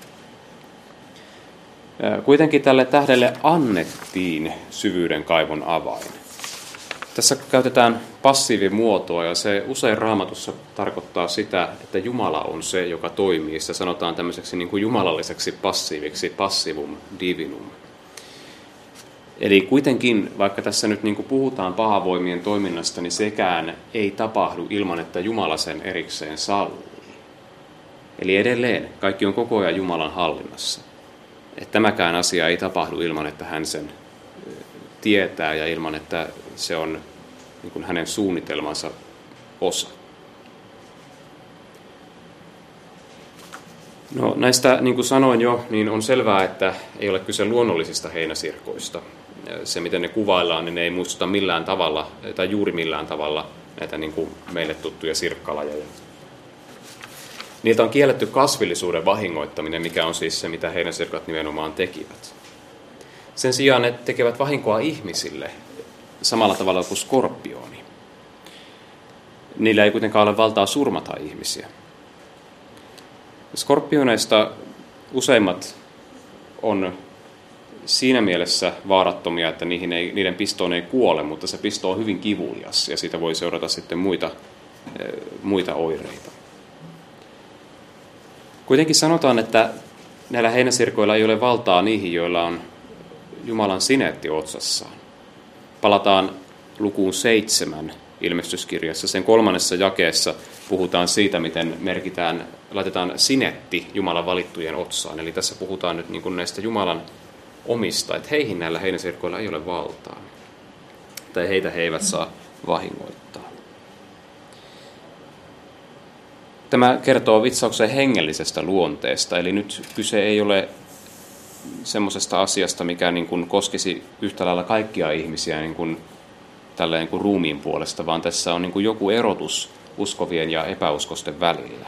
[SPEAKER 1] Kuitenkin tälle tähdelle annettiin syvyyden kaivon avain. Tässä käytetään passiivimuotoa ja se usein Raamatussa tarkoittaa sitä, että Jumala on se, joka toimii. Sitä sanotaan tämmöiseksi niin kuin jumalalliseksi passiiviksi, passivum divinum. Eli kuitenkin, vaikka tässä nyt niin kuin puhutaan pahavoimien toiminnasta, niin sekään ei tapahdu ilman, että Jumala sen erikseen sallii. Eli edelleen kaikki on koko ajan Jumalan hallinnassa. Että tämäkään asia ei tapahdu ilman, että hän sen tietää ja ilman, että se on niin kuin hänen suunnitelmansa osa. No näistä, niin kuin sanoin jo, niin on selvää, että ei ole kyse luonnollisista heinäsirkoista. Se, miten ne kuvaillaan, niin ne ei muistuta millään tavalla, tai juuri millään tavalla, näitä niin kuin meille tuttuja sirkkalajeja. Niiltä on kielletty kasvillisuuden vahingoittaminen, mikä on siis se, mitä heinäsirkat nimenomaan tekivät. Sen sijaan ne tekevät vahinkoa ihmisille samalla tavalla kuin skorpioni. Niillä ei kuitenkaan ole valtaa surmata ihmisiä. Skorpioneista useimmat on siinä mielessä vaarattomia, että niiden pistoon ei kuole, mutta se pisto on hyvin kivulias ja siitä voi seurata sitten muita oireita. Kuitenkin sanotaan, että näillä heinäsirkoilla ei ole valtaa niihin, joilla on Jumalan sinetti otsassaan. Palataan lukuun 7 ilmestyskirjassa. Sen 3. jakeessa puhutaan siitä, miten laitetaan sinetti Jumalan valittujen otsaan. Eli tässä puhutaan nyt niin kuin näistä Jumalan omista, että heihin näillä heinäsirkoilla ei ole valtaa. Tai heitä he eivät saa vahingoittaa. Tämä kertoo vitsauksen hengellisestä luonteesta, eli nyt kyse ei ole semmoisesta asiasta, mikä niin kuin koskisi yhtä lailla kaikkia ihmisiä niin kuin tälleen kuin ruumiin puolesta, vaan tässä on niin kuin joku erotus uskovien ja epäuskosten välillä.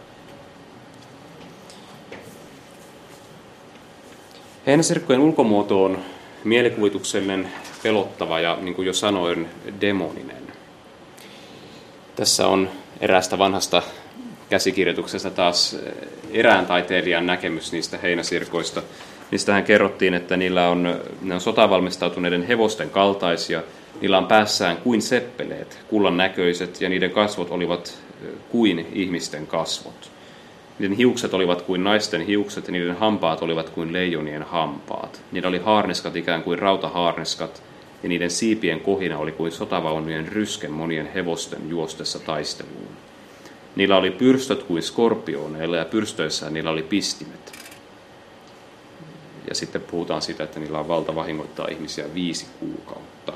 [SPEAKER 1] Heinäsirkkojen ulkomuoto on mielikuvituksellinen, pelottava ja niin kuin jo sanoin, demoninen. Tässä on eräästä vanhasta käsikirjoituksesta taas erään taiteilijan näkemys niistä heinäsirkoista. Niistähän kerrottiin, että ne on sotavalmistautuneiden hevosten kaltaisia. Niillä on päässään kuin seppeleet, kullan näköiset, ja niiden kasvot olivat kuin ihmisten kasvot. Niiden hiukset olivat kuin naisten hiukset, ja niiden hampaat olivat kuin leijonien hampaat. Niillä oli haarniskat ikään kuin rautahaarniskat, ja niiden siipien kohina oli kuin sotavaunujen rysken monien hevosten juostessa taisteluun. Niillä oli pyrstöt kuin skorpioneilla, ja pyrstöissään niillä oli pistimet. Ja sitten puhutaan siitä, että niillä on valta vahingoittaa ihmisiä 5 kuukautta.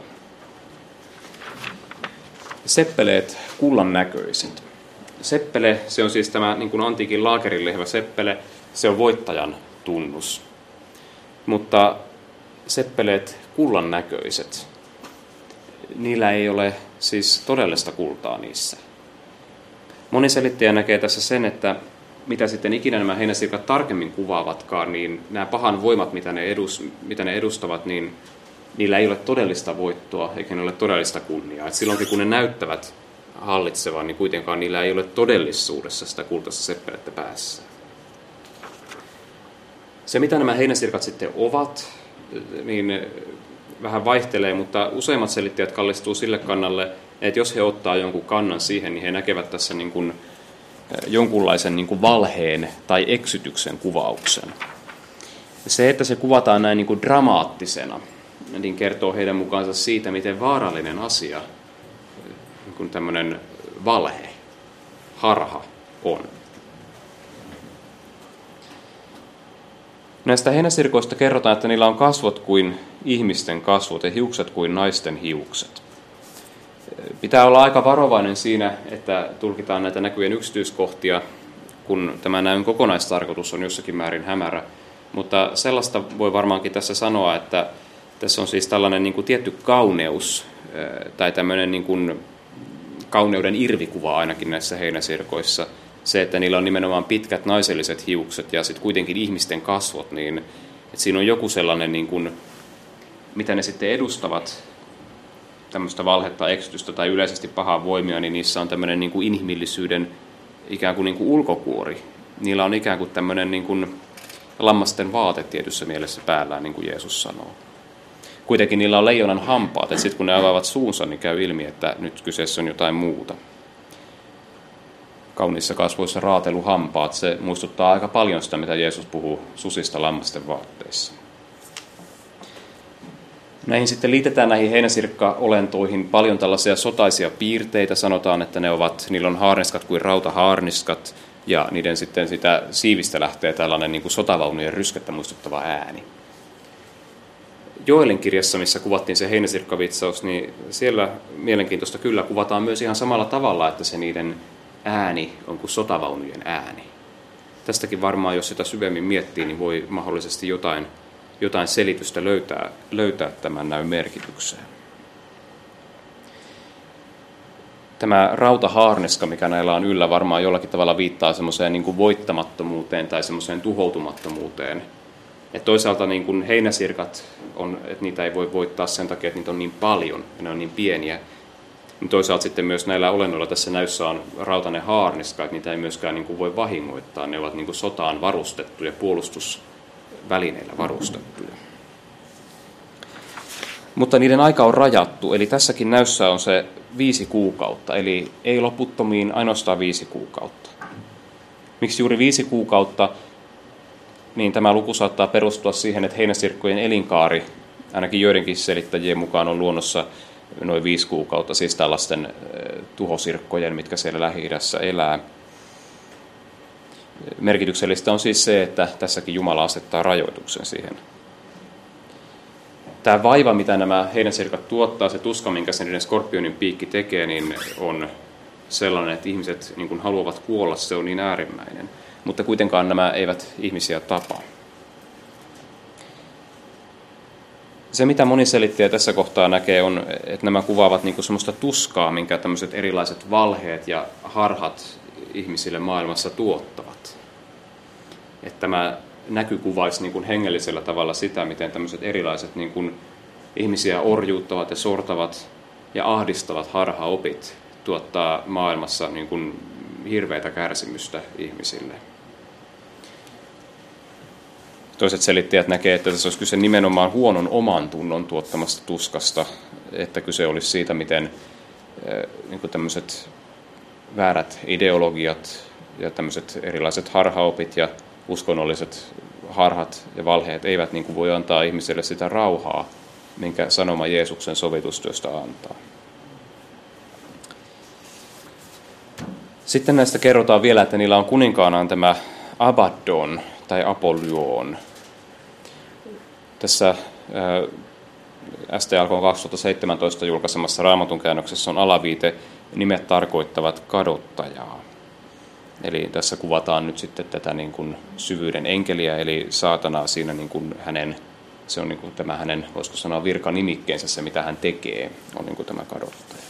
[SPEAKER 1] Seppeleet, kullan näköiset. Seppele, se on siis tämä niin kuin antiikin laakerilehvä seppele, se on voittajan tunnus. Mutta seppeleet, kullan näköiset, niillä ei ole siis todellista kultaa niissä. Moni selittäjä näkee tässä sen, että mitä sitten ikinä nämä heinäsirkat tarkemmin kuvaavatkaan, niin nämä pahan voimat, mitä ne edustavat, niin niillä ei ole todellista voittoa, eikä ne ole todellista kunniaa. Et silloinkin kun ne näyttävät hallitsevan, niin kuitenkaan niillä ei ole todellisuudessa sitä kultaista seppelettä päässä. Se, mitä nämä heinäsirkat sitten ovat, niin vähän vaihtelee, mutta useimmat selittäjät kallistuu sille kannalle, että jos he ottaa jonkun kannan siihen, niin he näkevät tässä niin kuin jonkunlaisen niin kuin valheen tai eksytyksen kuvauksen. Se, että se kuvataan näin niin kuin dramaattisena, niin kertoo heidän mukaansa siitä, miten vaarallinen asia niin kuin tämmöinen valhe, harha on. Näistä heinäsirkoista kerrotaan, että niillä on kasvot kuin ihmisten kasvot ja hiukset kuin naisten hiukset. Pitää olla aika varovainen siinä, että tulkitaan näitä näkyjen yksityiskohtia, kun tämä näyn kokonaistarkoitus on jossakin määrin hämärä. Mutta sellaista voi varmaankin tässä sanoa, että tässä on siis tällainen niin kuin tietty kauneus tai tämmöinen niin kuin kauneuden irvikuva ainakin näissä heinäsirkoissa. Se, että niillä on nimenomaan pitkät naiselliset hiukset ja sitten kuitenkin ihmisten kasvot, niin että siinä on joku sellainen, niin kuin, mitä ne sitten edustavat, tämmöistä valhetta, eksytystä tai yleisesti pahaa voimia, niin niissä on tämmöinen niin kuin inhimillisyyden ikään kuin ulkokuori. Niillä on ikään kuin tämmöinen niin kuin lammasten vaate tietyssä mielessä päällään, niin kuin Jeesus sanoo. Kuitenkin niillä on leijonan hampaat, että sitten kun ne avaavat suunsa, niin käy ilmi, että nyt kyseessä on jotain muuta. Kauniissa kasvoissa raateluhampaat, se muistuttaa aika paljon sitä, mitä Jeesus puhuu susista lammasten vaatteissa. Näihin sitten liitetään näihin heinäsirkka-olentoihin paljon tällaisia sotaisia piirteitä. Sanotaan, että niillä on haarniskat kuin rautahaarniskat ja niiden sitten sitä siivistä lähtee tällainen niin kuin sotavaunujen ryskettä muistuttava ääni. Joelin kirjassa, missä kuvattiin se heinäsirkkavitsaus, niin siellä mielenkiintoista kyllä kuvataan myös ihan samalla tavalla, että se niiden ääni on kuin sotavaunujen ääni. tästäkin varmaan, jos sitä syvemmin miettii, niin voi mahdollisesti jotain selitystä löytää tämän näyn merkitykseen. Tämä rautahaarniska, mikä näillä on yllä, varmaan jollakin tavalla viittaa semmoiseen niin kuin voittamattomuuteen tai semmoiseen tuhoutumattomuuteen. Et toisaalta niin kuin heinäsirkat, että niitä ei voi voittaa sen takia, että niitä on niin paljon ja ne on niin pieniä. Niin toisaalta sitten myös näillä olennoilla tässä näyssä on rautainen haarniska, että niitä ei myöskään niin kuin voi vahingoittaa. Ne ovat niin kuin sotaan varustettuja, puolustusvälineillä varustettuja. Mutta niiden aika on rajattu, eli tässäkin näyssä on se 5 kuukautta, eli ei loputtomiin, ainoastaan 5 kuukautta. Miksi juuri 5 kuukautta? Niin tämä luku saattaa perustua siihen, että heinäsirkkojen elinkaari, ainakin joidenkin selittäjien mukaan on luonnossa noin 5 kuukautta, siis tällaisten tuhosirkkojen, mitkä siellä Lähi-idässä elää. Merkityksellistä on siis se, että tässäkin Jumala asettaa rajoituksen siihen. Tämä vaiva, mitä nämä heinäsirkat tuottaa, se tuska, minkä se niiden skorpionin piikki tekee, niin on sellainen, että ihmiset niin kuin haluavat kuolla, se on niin äärimmäinen. Mutta kuitenkaan nämä eivät ihmisiä tapa. Se, mitä moni selittäjä tässä kohtaa näkee, on, että nämä kuvaavat niin kuin semmoista tuskaa, minkä tämmöiset erilaiset valheet ja harhat ihmisille maailmassa tuottavat. Että tämä näky kuvaisi niin kuin hengellisellä tavalla sitä, miten tämmöiset erilaiset niin kuin ihmisiä orjuuttavat ja sortavat ja ahdistavat harhaopit tuottaa maailmassa niin kuin hirveätä kärsimystä ihmisille. Toiset selittäjät näkee, että tässä olisi kyse nimenomaan huonon oman tunnon tuottamasta tuskasta, että kyse olisi siitä, miten niin kuin tämmöiset väärät ideologiat ja tämmöiset erilaiset harhaopit ja uskonnolliset harhat ja valheet eivät niin kuin voi antaa ihmiselle sitä rauhaa, minkä sanoma Jeesuksen sovitustyöstä antaa. Sitten näistä kerrotaan vielä, että niillä on kuninkaanaan tämä Abaddon tai Apollyon. Tässä STLK 2017 julkaisemassa Raamatun käännöksessä on alaviite, nimet tarkoittavat kadottajaa. Eli tässä kuvataan nyt sitten tätä niin kuin syvyyden enkeliä, eli saatanaa siinä niin kuin se on niin kuin tämä hänen, voisiko sanoa virkanimikkeensä, se mitä hän tekee, on niin kuin tämä kadottaja.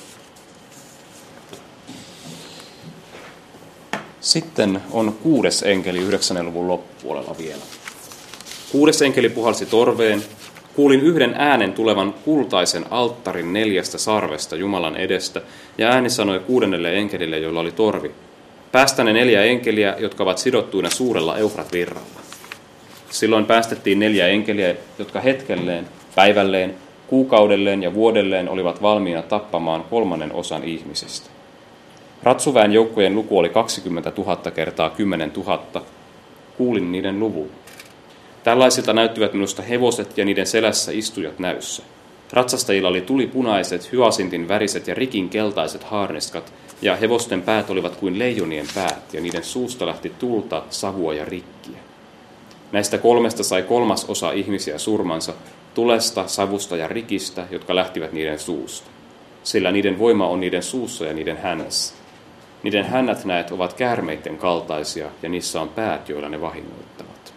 [SPEAKER 1] Sitten on 6. enkeli 9. luvun loppupuolella vielä. 6. enkeli puhalsi torveen. Kuulin yhden äänen tulevan kultaisen alttarin 4 sarvesta Jumalan edestä, ja ääni sanoi 6. enkelille, jolla oli torvi: päästä ne 4 enkeliä, jotka ovat sidottuina suurella Eufrat-virralla. Silloin päästettiin 4 enkeliä, jotka hetkelleen, päivälleen, kuukaudelleen ja vuodelleen olivat valmiina tappamaan 1/3 ihmisistä. Ratsuväen joukkojen luku oli 20 000 kertaa 10 000. Kuulin niiden luvun. Tällaisilta näyttivät minusta hevoset ja niiden selässä istujat näyssä. Ratsastajilla oli tulipunaiset, hyasintin väriset ja rikin keltaiset haarniskat, ja hevosten päät olivat kuin leijonien päät, ja niiden suusta lähti tulta, savua ja rikkiä. Näistä 3 sai 1/3 ihmisiä surmansa, tulesta, savusta ja rikistä, jotka lähtivät niiden suusta. Sillä niiden voima on niiden suussa ja niiden hännässä. Niiden hännät näet ovat käärmeiden kaltaisia, ja niissä on päät, joilla ne vahingoittavat.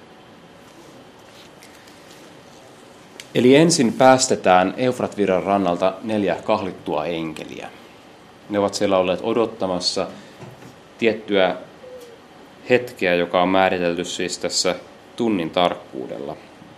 [SPEAKER 1] Eli ensin päästetään Eufrat-virran rannalta 4 kahlittua enkeliä. Ne ovat siellä olleet odottamassa tiettyä hetkeä, joka on määritelty siis tässä tunnin tarkkuudella.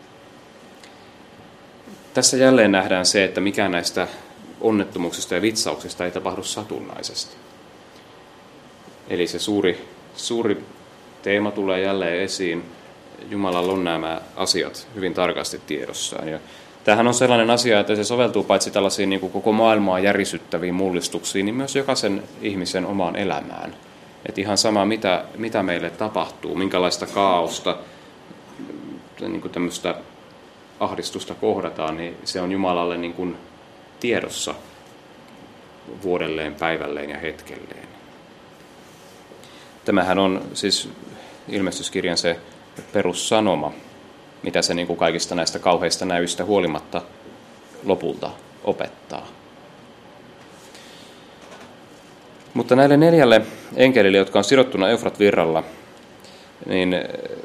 [SPEAKER 1] Tässä jälleen nähdään se, että mikään näistä onnettomuuksista ja vitsauksista ei tapahdu satunnaisesti. Eli se suuri teema tulee jälleen esiin. Jumalalla on nämä asiat hyvin tarkasti tiedossaan. Ja tämähän on sellainen asia, että se soveltuu paitsi tällaisiin niin kuin koko maailmaa järisyttäviin mullistuksiin, niin myös jokaisen ihmisen omaan elämään. Että ihan sama, mitä meille tapahtuu, minkälaista kaaosta, niin kuin tämmöistä ahdistusta kohdataan, niin se on Jumalalle niin kuin tiedossa vuodelleen, päivälleen ja hetkelleen. Tämähän on siis ilmestyskirjan se perussanoma, mitä se niin kuin kaikista näistä kauheista näyistä huolimatta lopulta opettaa. Mutta näille 4 enkelille, jotka on sidottuna Eufrat-virralla, niin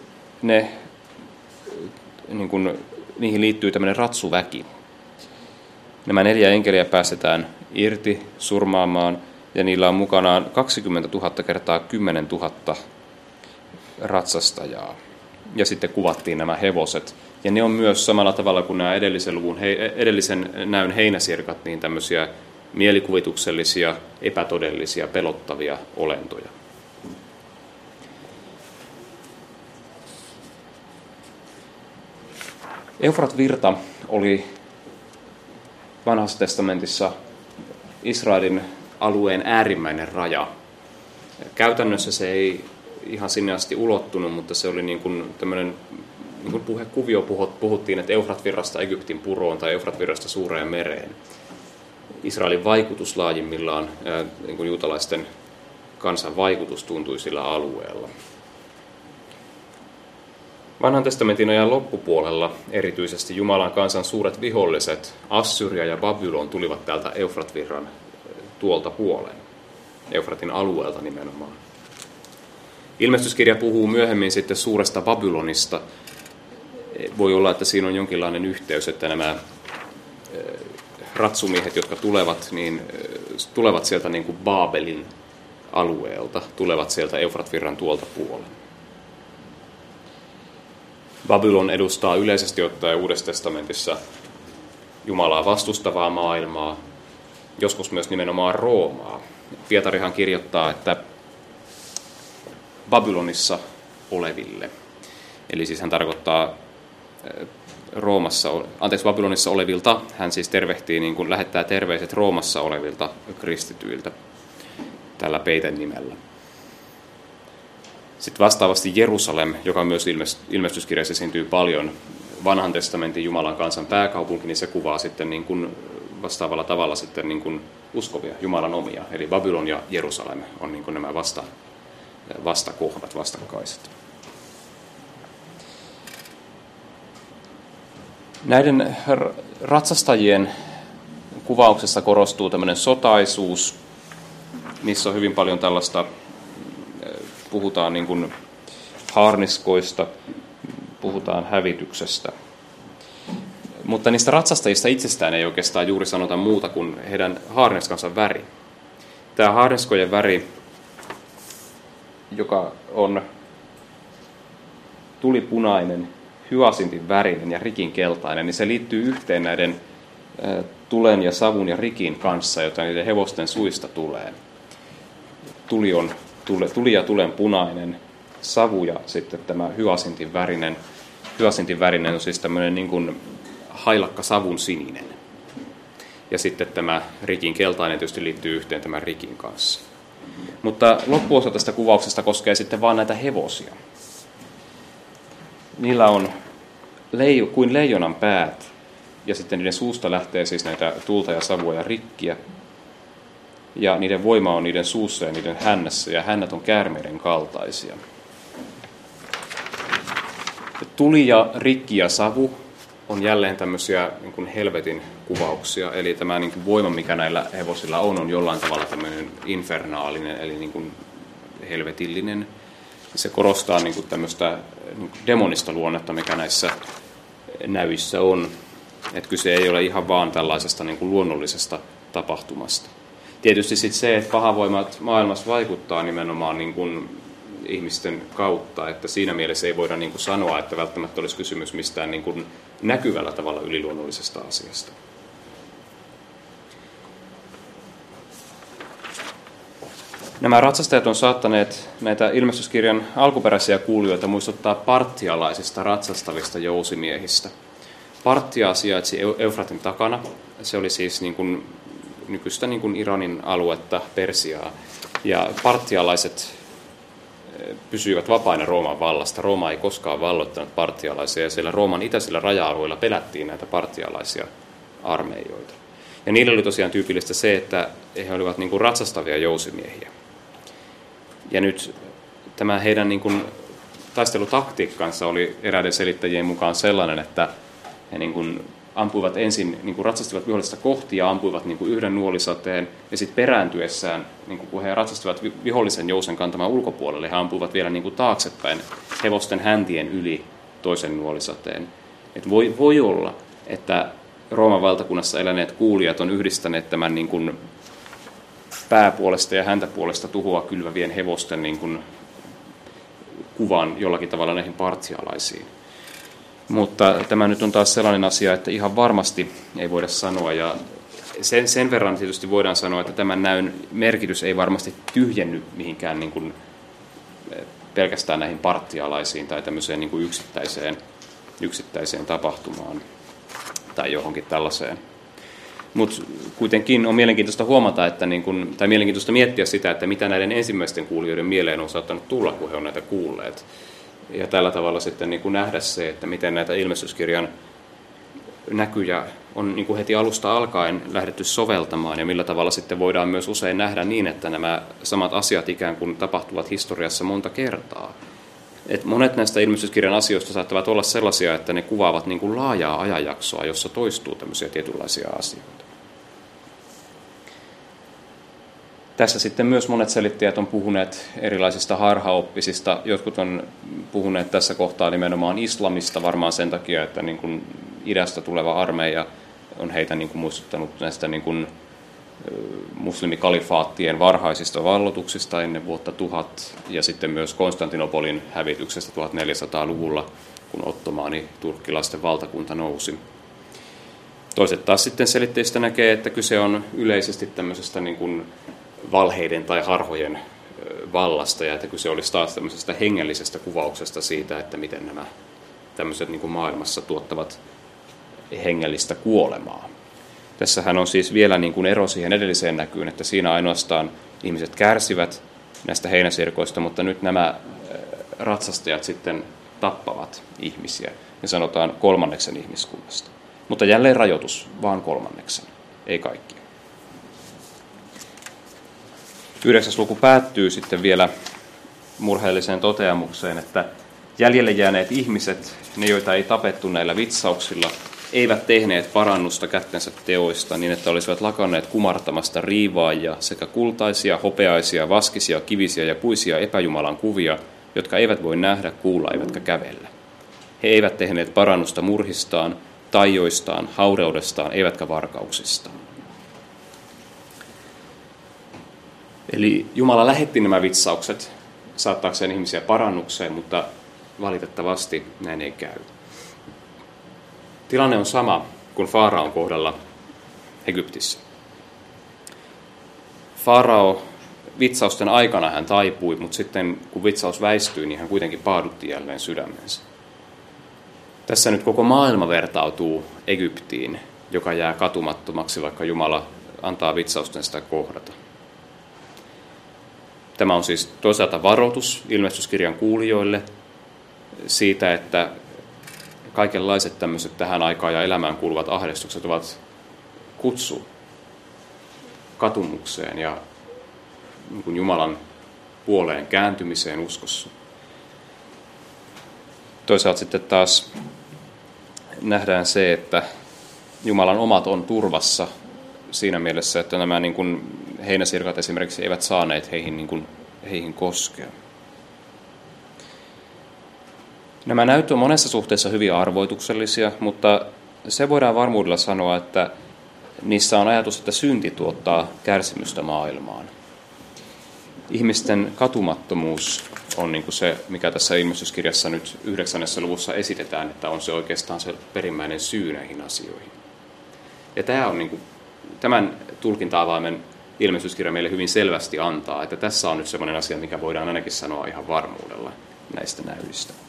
[SPEAKER 1] niihin liittyy tämmöinen ratsuväki. Nämä 4 enkeliä päästetään irti surmaamaan, ja niillä on mukanaan 20 000 kertaa 10 000 ratsastajaa. Ja sitten kuvattiin nämä hevoset. Ja ne on myös samalla tavalla kuin nämä edellisen näyn heinäsirkat, niin tämmöisiä mielikuvituksellisia, epätodellisia, pelottavia olentoja. Eufrat-virta oli Vanhassa testamentissa Israelin alueen äärimmäinen raja. Käytännössä se ei ihan sinne asti ulottunut, mutta se oli niin kuin tämmöinen niin kuin puhekuvio, puhuttiin, että Eufrat-virrasta Egyptin puroon tai Eufrat-virrasta Suureen mereen. Israelin vaikutus laajimmillaan, niin kuin juutalaisten kansan vaikutus tuntui sillä alueella. Vanhan testamentin ajan loppupuolella erityisesti Jumalan kansan suuret viholliset, Assyria ja Babylon, tulivat täältä Eufrat-virran tuolta puolen, Eufratin alueelta nimenomaan. Ilmestyskirja puhuu myöhemmin sitten suuresta Babylonista. Voi olla, että siinä on jonkinlainen yhteys, että nämä ratsumiehet, jotka tulevat sieltä niin kuin Baabelin alueelta, tulevat sieltä Eufrat-virran tuolta puolen. Babylon edustaa yleisesti ottaen Uudessa testamentissa Jumalaa vastustavaa maailmaa, joskus myös nimenomaan Roomaa. Pietarihan kirjoittaa, että Babylonissa eli siis hän tarkoittaa Babylonissa olevilta, hän siis tervehtii, niin kuin lähettää terveiset Roomassa olevilta kristityiltä tällä peitenimellä. Sitten vastaavasti Jerusalem, joka myös ilmestyskirjassa esiintyy paljon, Vanhan testamentin Jumalan kansan pääkaupunki, niin se kuvaa sitten niin kuin vastaavalla tavalla sitten niin kuin uskovia, Jumalan omia. Eli Babylon ja Jerusalem on niin kuin nämä vastakohdat, vastakkaiset. Näiden ratsastajien kuvauksessa korostuu tämmöinen sotaisuus, missä on hyvin paljon tällaista, puhutaan niin kuin haarniskoista, puhutaan hävityksestä. Mutta niistä ratsastajista itsestään ei oikeastaan juuri sanota muuta kuin heidän haarniskansa väri. Tämä haarniskojen väri, joka on tulipunainen, hyasintin värinen ja rikin keltainen, niin se liittyy yhteen näiden tulen ja savun ja rikin kanssa, jota niiden hevosten suista tulee. Tuli ja tulen punainen, savu ja sitten tämä hyasintin värinen. Hyasintin värinen on siis tämmöinen niin kuin hailakka savun sininen. Ja sitten tämä rikin keltainen tietysti liittyy yhteen tämän rikin kanssa. Mutta loppuosa tästä kuvauksesta koskee sitten vain näitä hevosia. Niillä on kuin leijonan päät, ja sitten niiden suusta lähtee siis näitä tulta ja savua ja rikkiä. Ja niiden voima on niiden suussa ja niiden hännässä, ja hännät on käärmeiden kaltaisia. Tuli ja rikki ja savu on jälleen tämmöisiä niin kuin helvetin kuvauksia, eli tämä niin kuin voima, mikä näillä hevosilla on jollain tavalla tämmöinen infernaalinen, eli niin kuin helvetillinen. Se korostaa niin kuin tämmöistä niin kuin demonista luonnetta, mikä näissä näyissä on. Että kyse ei ole ihan vaan tällaisesta niin kuin luonnollisesta tapahtumasta. Tietysti sitten se, että pahavoimat maailmassa vaikuttaa nimenomaan niin kuin ihmisten kautta, että siinä mielessä ei voida niin kuin sanoa, että välttämättä olisi kysymys mistään niin kuin näkyvällä tavalla yliluonnollisesta asiasta. Nämä ratsastajat on saattaneet näitä ilmestyskirjan alkuperäisiä kuulijoita muistuttaa parthialaisista ratsastavista jousimiehistä. Parthia sijaitsi Eufratin takana. Se oli siis niin kuin nykyistä niin kuin Iranin aluetta, Persiaa. Ja parthialaiset pysyivät vapaina Rooman vallasta. Rooma ei koskaan valloittanut parthialaisia, ja siellä Rooman itäisillä raja-alueilla pelättiin näitä parthialaisia armeijoita. Ja niillä oli tosiaan tyypillistä se, että he olivat niin kuin ratsastavia jousimiehiä. Ja nyt tämä heidän niin kuin taistelutaktiikkansa oli eräiden selittäjien mukaan sellainen, että he niin kuin ampuivat ensin, niin kuin ratsastivat vihollista kohti ja ampuivat niin kuin yhden nuolisateen, ja sitten perääntyessään, niin kuin kun he ratsastivat vihollisen jousen kantamaan ulkopuolelle, he ampuivat vielä niin kuin taaksepäin hevosten häntien yli toisen nuolisateen. Et voi olla, että Rooman valtakunnassa eläneet kuulijat on yhdistäneet tämän niin kuin pääpuolesta ja häntäpuolesta tuhoa kylvävien hevosten niin kuin kuvan jollakin tavalla näihin partialaisiin. Mutta tämä nyt on taas sellainen asia, että ihan varmasti ei voida sanoa, ja sen verran tietysti voidaan sanoa, että tämän näyn merkitys ei varmasti tyhjenny mihinkään niin kuin pelkästään näihin partialaisiin tai tämmöiseen niin kuin yksittäiseen tapahtumaan tai johonkin tällaiseen. Mutta kuitenkin on mielenkiintoista huomata, että tai mielenkiintoista miettiä sitä, että mitä näiden ensimmäisten kuulijoiden mieleen on saattanut tulla, kun he on näitä kuulleet. Ja tällä tavalla sitten niin kuin nähdä se, että miten näitä ilmestyskirjan näkyjä on niin kuin heti alusta alkaen lähdetty soveltamaan, ja millä tavalla sitten voidaan myös usein nähdä niin, että nämä samat asiat ikään kuin tapahtuvat historiassa monta kertaa. Et monet näistä ilmestyskirjan asioista saattavat olla sellaisia, että ne kuvaavat niin kuin laajaa ajanjaksoa, jossa toistuu tämmöisiä tietynlaisia asioita. Tässä sitten myös monet selittäjät on puhuneet erilaisista harhaoppisista. Jotkut on puhuneet tässä kohtaa nimenomaan islamista varmaan sen takia, että niin kuin idästä tuleva armeija on heitä niin kuin muistuttanut näistä niin kuin muslimikaligfaattien varhaisista vallotuksista ennen vuotta 1000 ja sitten myös Konstantinopolin hävityksestä 1400-luvulla, kun ottomaani turkkilaisten valtakunta nousi. Toiset taas sitten selitteistä näkee, että kyse on yleisesti tämmöisestä niin kuin valheiden tai harhojen vallasta, ja että kyse olisi taas tämmöisestä hengellisestä kuvauksesta siitä, että miten nämä tämmöiset niin kuin maailmassa tuottavat hengellistä kuolemaa. Tässähän on siis vielä niin kuin ero siihen edelliseen näkyyn, että siinä ainoastaan ihmiset kärsivät näistä heinäsirkoista, mutta nyt nämä ratsastajat sitten tappavat ihmisiä, ja sanotaan 1/3 ihmiskunnasta. Mutta jälleen rajoitus, vaan 1/3, ei kaikki. 9. luku päättyy sitten vielä murheelliseen toteamukseen, että jäljelle jääneet ihmiset, ne joita ei tapettu näillä vitsauksilla, eivät tehneet parannusta kättensä teoista niin, että olisivat lakanneet kumartamasta riivaajia sekä kultaisia, hopeaisia, vaskisia, kivisiä ja puisia epäjumalan kuvia, jotka eivät voi nähdä, kuulla eivätkä kävellä. He eivät tehneet parannusta murhistaan, taioistaan, haureudestaan, eivätkä varkauksistaan. Eli Jumala lähetti nämä vitsaukset saattaakseen ihmisiä parannukseen, mutta valitettavasti näin ei käy. Tilanne on sama kuin Faaraon kohdalla Egyptissä. Faarao vitsausten aikana hän taipui, mutta sitten kun vitsaus väistyi, niin hän kuitenkin paadutti jälleen sydämensä. Tässä nyt koko maailma vertautuu Egyptiin, joka jää katumattomaksi, vaikka Jumala antaa vitsausten sitä kohdata. Tämä on siis toisaalta varoitus ilmestyskirjan kuulijoille siitä, että kaikenlaiset tämmöiset tähän aikaan ja elämään kuuluvat ahdistukset ovat kutsu katumukseen ja niin kuin Jumalan puoleen kääntymiseen uskossa. Toisaalta sitten taas nähdään se, että Jumalan omat on turvassa siinä mielessä, että nämä niin kuin heinäsirkat esimerkiksi eivät saaneet heihin koskea. Nämä näyttö on monessa suhteessa hyvin arvoituksellisia, mutta se voidaan varmuudella sanoa, että niissä on ajatus, että synti tuottaa kärsimystä maailmaan. Ihmisten katumattomuus on niin kuin se, mikä tässä ilmestyskirjassa nyt 9. luvussa esitetään, että on se oikeastaan se perimmäinen syy näihin asioihin. Ja tämä on niin kuin, tämän tulkinta-avaimen ilmestyskirja meille hyvin selvästi antaa, että tässä on nyt sellainen asia, mikä voidaan ainakin sanoa ihan varmuudella näistä näyistä.